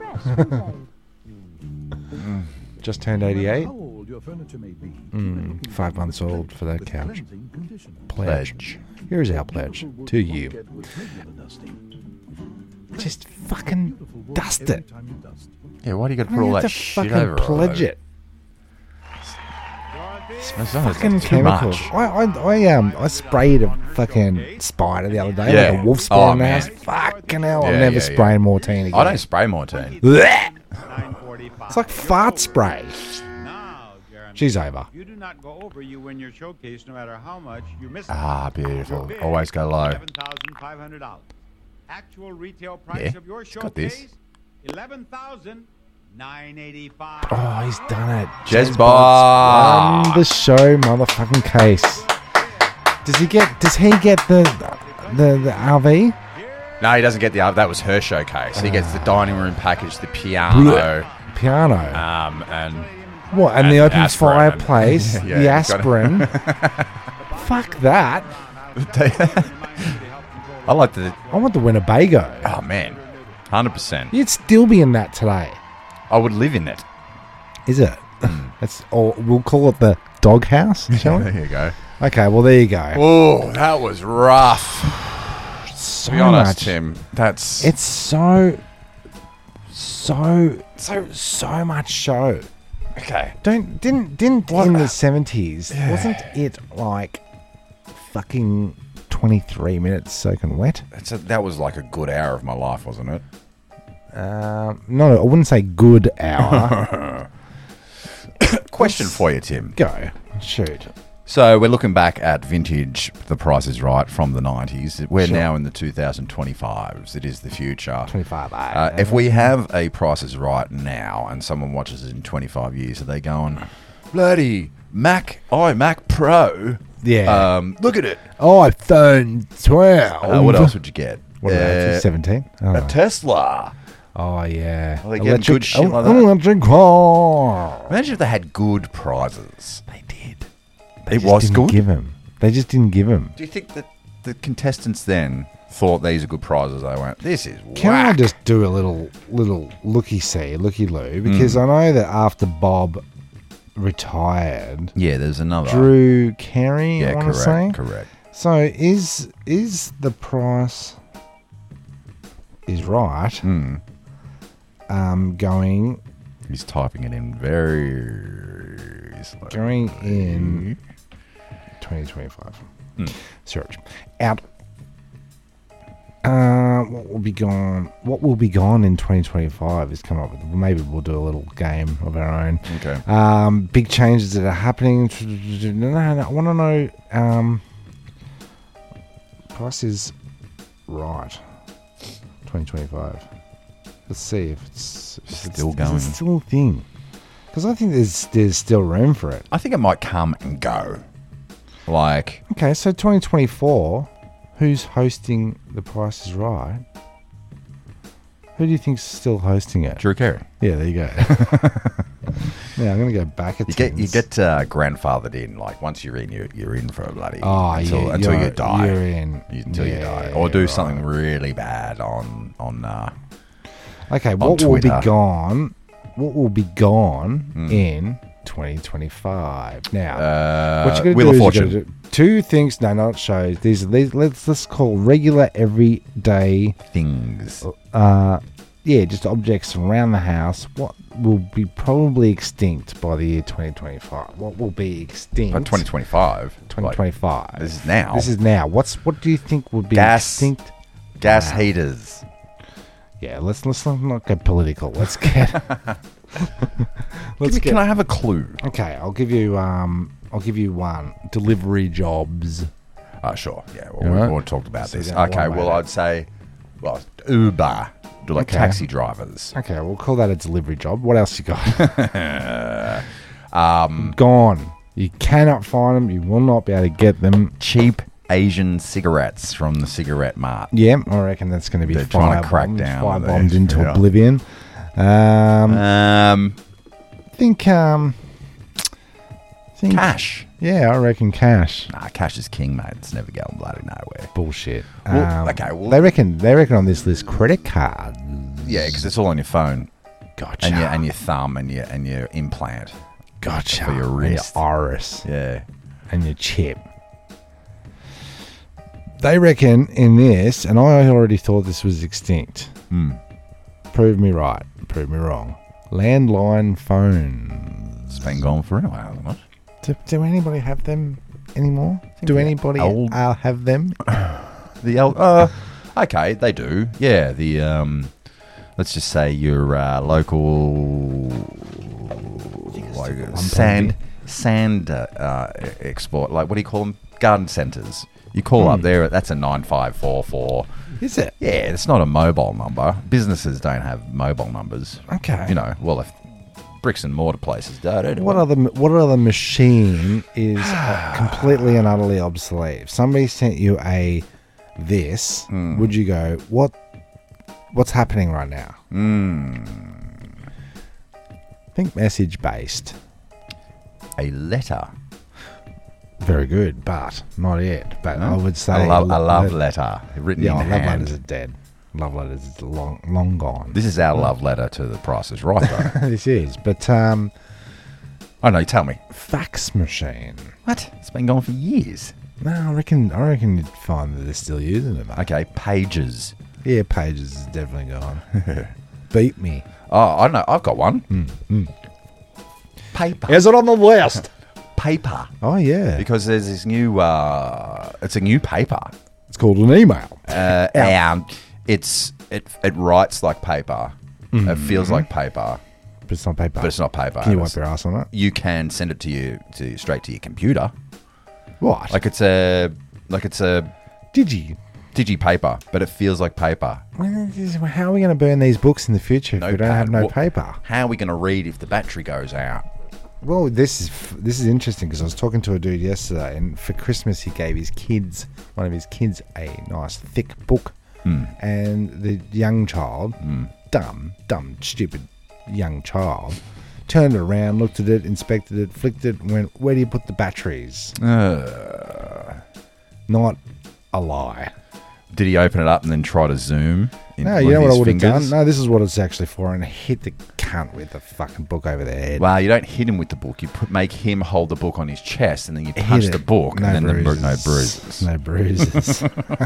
Just turned eighty-eight. How old your furniture may be. Mm, five months old for that couch. Cleansing condition. Pledge. Pledge. Here's our pledge to you. Get with regular dusting. Just fucking dust it. Time you dust. Yeah, why do you got to You put all have that to shit fucking over all pledge over? it. Smells like Fucking it's too chemicals. much. I, I, I um I sprayed a fucking spider the other day, Yeah. like a wolf spider Oh, in the man. house. Fucking hell, I'm Yeah, never yeah, spraying Mortine again. I don't spray Mortine. Blech! It's like fart spray. Now, Jeremy, She's over. if you do not go over, you win your showcase no matter how much you miss. Ah, beautiful. Your bid, Always go low. eleven thousand five hundred dollars. Actual retail price Yeah, of your it's got this. showcase, eleven thousand nine eighty-five. Oh, he's done it. Jez On Bob. the show, motherfucking case. Does he get? Does he get the the the R V? No, he doesn't get the. That was her showcase. He gets the dining room package, the piano, Piano. um, and What? And, the and open aspirin. fireplace. Yeah, the he's got it. aspirin. Fuck that. I like the. I want the Winnebago. Oh man, hundred percent. You'd still be in that today. I would live in it. Is it? That's or we'll call it the doghouse, shall we? There you go. Okay, well there you go. Oh, that was rough. so To be honest, much. Tim, that's It's so, so, so, so much show. okay. Don't didn't didn't What? in the seventies Yeah. wasn't it like fucking twenty three minutes soaking wet? That's a, that was like a good hour of my life, wasn't it? Um, no, I wouldn't say good hour. Question for you, Tim. Go shoot. So we're looking back at vintage The Price is Right from the nineties. We're Sure. now in the twenty twenty-fives. It is the future. twenty-five. Uh, if we have a Price is Right now and someone watches it in twenty-five years, are they going, bloody Mac, iMac Pro? Yeah. Um, look at it. iPhone twelve. Uh, what else would you get? What about Uh, seventeen? A Tesla. Oh yeah. Are they getting good shit like that? Electric car. Imagine if they had good prizes. They did. It just was didn't good. Give them. They just didn't give them. Do you think that the contestants then thought these are good prizes? They went, this is Can whack. I just do a little little looky see, looky loo? Because Mm. I know that after Bob retired, Yeah, there's another. Drew Carey, Yeah, I want to correct, say. correct. So is is the price is right? Mm. Um, going He's typing it in very slowly. going in twenty twenty-five. Mm. Search out. Uh, what will be gone? What will be gone in twenty twenty-five is come up with. Maybe we'll do a little game of our own. Okay. Um, big changes that are happening. No, no, no, I want to know. Um, price is right. twenty twenty-five. Let's see if it's if it's, Still is it going. still a thing. Because I think there's there's still room for it. I think it might come and go. Like, Okay, so twenty twenty-four, who's hosting The Price is Right? Who do you think's still hosting it? Drew Carey. Yeah, there you go. Yeah, I'm going to go back a You get you tens. get uh, grandfathered in. Like once you're in, you're, you're in for a bloody Oh, until, yeah, until you you're- die. you're in. You- until you Yeah, die, or do right. something really bad on on. Uh, Okay, on what will be Twitter. gone? What will be gone Mm. in twenty twenty-five? Now, Uh, what you got to Wheel do of is you Fortune. gotta do two things. No, not shows. These, these let's let's call regular everyday things. Uh, yeah, just objects around the house. What will be probably extinct by the year twenty twenty-five? What will be extinct? By twenty twenty-five. twenty twenty-five. This is now. This is now. What's what do you think would be Gas- extinct? Gas Wow. heaters. Yeah, let's let's not get political. Let's get. Let's get. Can I have a clue? Okay, I'll give you. Um, I'll give you one. Delivery jobs. Oh, sure. Yeah, well, You we've right? already talked about So this. then Okay, one well, way I'd say, well, Uber, do like Okay. taxi drivers. Okay, we'll call that a delivery job. What else you got? um, Gone. You cannot find them. You will not be able to get them. cheap Asian cigarettes from the cigarette mart. Yeah, I reckon that's going to be They're trying to crack firebombed, down on firebombed these, into yeah. oblivion. Um, Um, think um, think cash. Yeah, I reckon cash. Nah, cash is king, mate. It's never going bloody nowhere. Bullshit. Well, Um, okay, well- they reckon they reckon on this list credit card. Yeah, because it's all on your phone. Gotcha. And your and your thumb and your and your implant. Gotcha. For your And wrist. your iris. Yeah. And your chip. They reckon in this, and I already thought this was extinct. Hmm. Prove me right. Prove me wrong. Landline phones. It's been gone for a while, hasn't it? Do, do anybody have them anymore? Do the anybody old- uh, have them? The old, uh, okay, they do. Yeah, the um, let's just say your uh, local like sand sand uh, uh, export. Like what do you call them? Garden centres. You call up Hmm. there. That's a nine five four four. Is it? Yeah, it's not a mobile number. Businesses don't have mobile numbers. Okay. You know, well, if bricks and mortar places don't. Anyway. What other what other machine is uh, completely and utterly obsolete? If somebody sent you a this, Hmm. would you go, what what's happening right now? Mm. Think message based. A letter. Very good, but not yet. But No? I would say A love- a love that- letter written yeah, in love hand. letters are dead. Love letters is long long gone. This is our love letter to the Price is Right, though. This is, but um, oh no, tell me. fax machine. What? It's been gone for years. No, I reckon. I reckon you'd find that they're still using it, mate. Okay, pages. Yeah, pages is definitely gone. Beat me. Oh, I know. I've got one. Mm, mm. Paper. Is it on the list? Paper. Oh yeah. Because there's this new. Uh, it's a new paper. It's called an email. Uh, and it's it it writes like paper. Mm-hmm. It feels like paper. But it's not paper. But it's not paper. Can you It's- wipe your ass on it? You can send it to you to straight to your computer. What? Like it's a like it's a Digi. digi paper, but it feels like paper. How are we going to burn these books in the future if we don't have no What- paper? How are we going to read if the battery goes out? Well, this is this is interesting because I was talking to a dude yesterday, and for Christmas he gave his kids, one of his kids, a nice thick book, Mm. and the young child, Mm. dumb, dumb, stupid young child, turned it around, looked at it, inspected it, flicked it, and went, "Where do you put the batteries?" Uh, Not a lie. did he open it up and then try to zoom? In No, one you know of what I his would have done? fingers? No, this is what it's actually for, and hit the cunt with the fucking book over their head. Well, you don't hit him with the book. You put, make him hold the book on his chest, and then you Hit punch it. the book, No and then the, bru- no bruises. bruises. No bruises.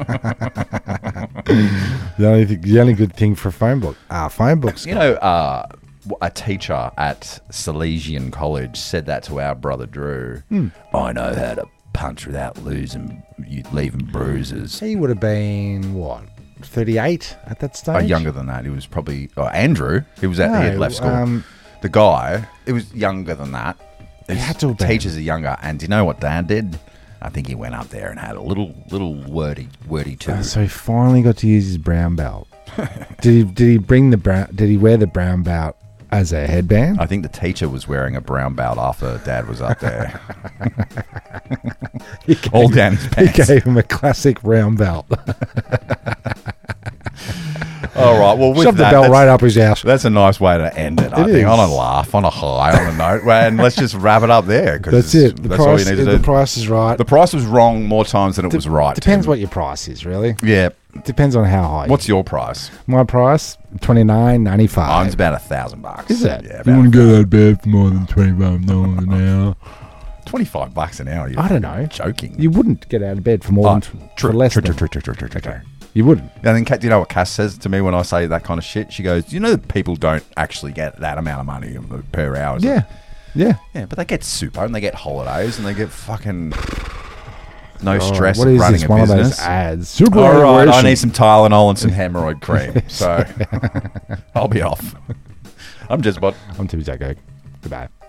the only thing, the only good thing for a phone book, ah, phone books. You know, uh, a teacher at Salesian College said that to our brother Drew. Hmm. I know how to punch without losing, you leaving bruises. He would have been what, thirty-eight at that stage? Oh, younger than that. He was probably oh, Andrew. He was at he had No, left school. um, the guy, it was younger than that. He His had to have been. teachers are younger, and do you know what Dad did? I think he went up there and had a little, little wordy, wordy too. Oh, so he finally got to use his brown belt. did he? Did he bring the brown? Did he wear the brown belt as a headband? I think the teacher was wearing a brown belt after Dad was up there. He gave All him- down his pants. He gave him a classic brown belt. All right. Well, with Shoved the that, belt that's- right up his ass. That's a nice way to end it. I It think is. on a laugh, on a high, on a note, and let's just wrap it up there. 'cause That's it's- it. The that's all you price, need to the do. price is right. The price was wrong more times than it De- was right. Depends Tim. what your price is, really. Yeah. Depends on how high. What's your price? My price? Twenty nine ninety five. Mine's about a thousand bucks. Is it? Yeah. You About go that bad for more than twenty five dollars an hour? twenty-five bucks an hour. You're I don't know. Joking. You wouldn't get out of bed for more Oh, than true, for less true, than true, true, true, true, true, true. You wouldn't. And then, Kat, do you know what Cass says to me when I say that kind of shit? She goes, "You know that people don't actually get that amount of money per hour." Is it?" Yeah. Yeah. Yeah, but they get super and they get holidays and they get fucking no God, stress what of is running this? a One of business. those ads. All right, I Superannuation. need some Tylenol and some hemorrhoid cream. So I'll be off. I'm just bot. I'm Timmy Jago. Goodbye.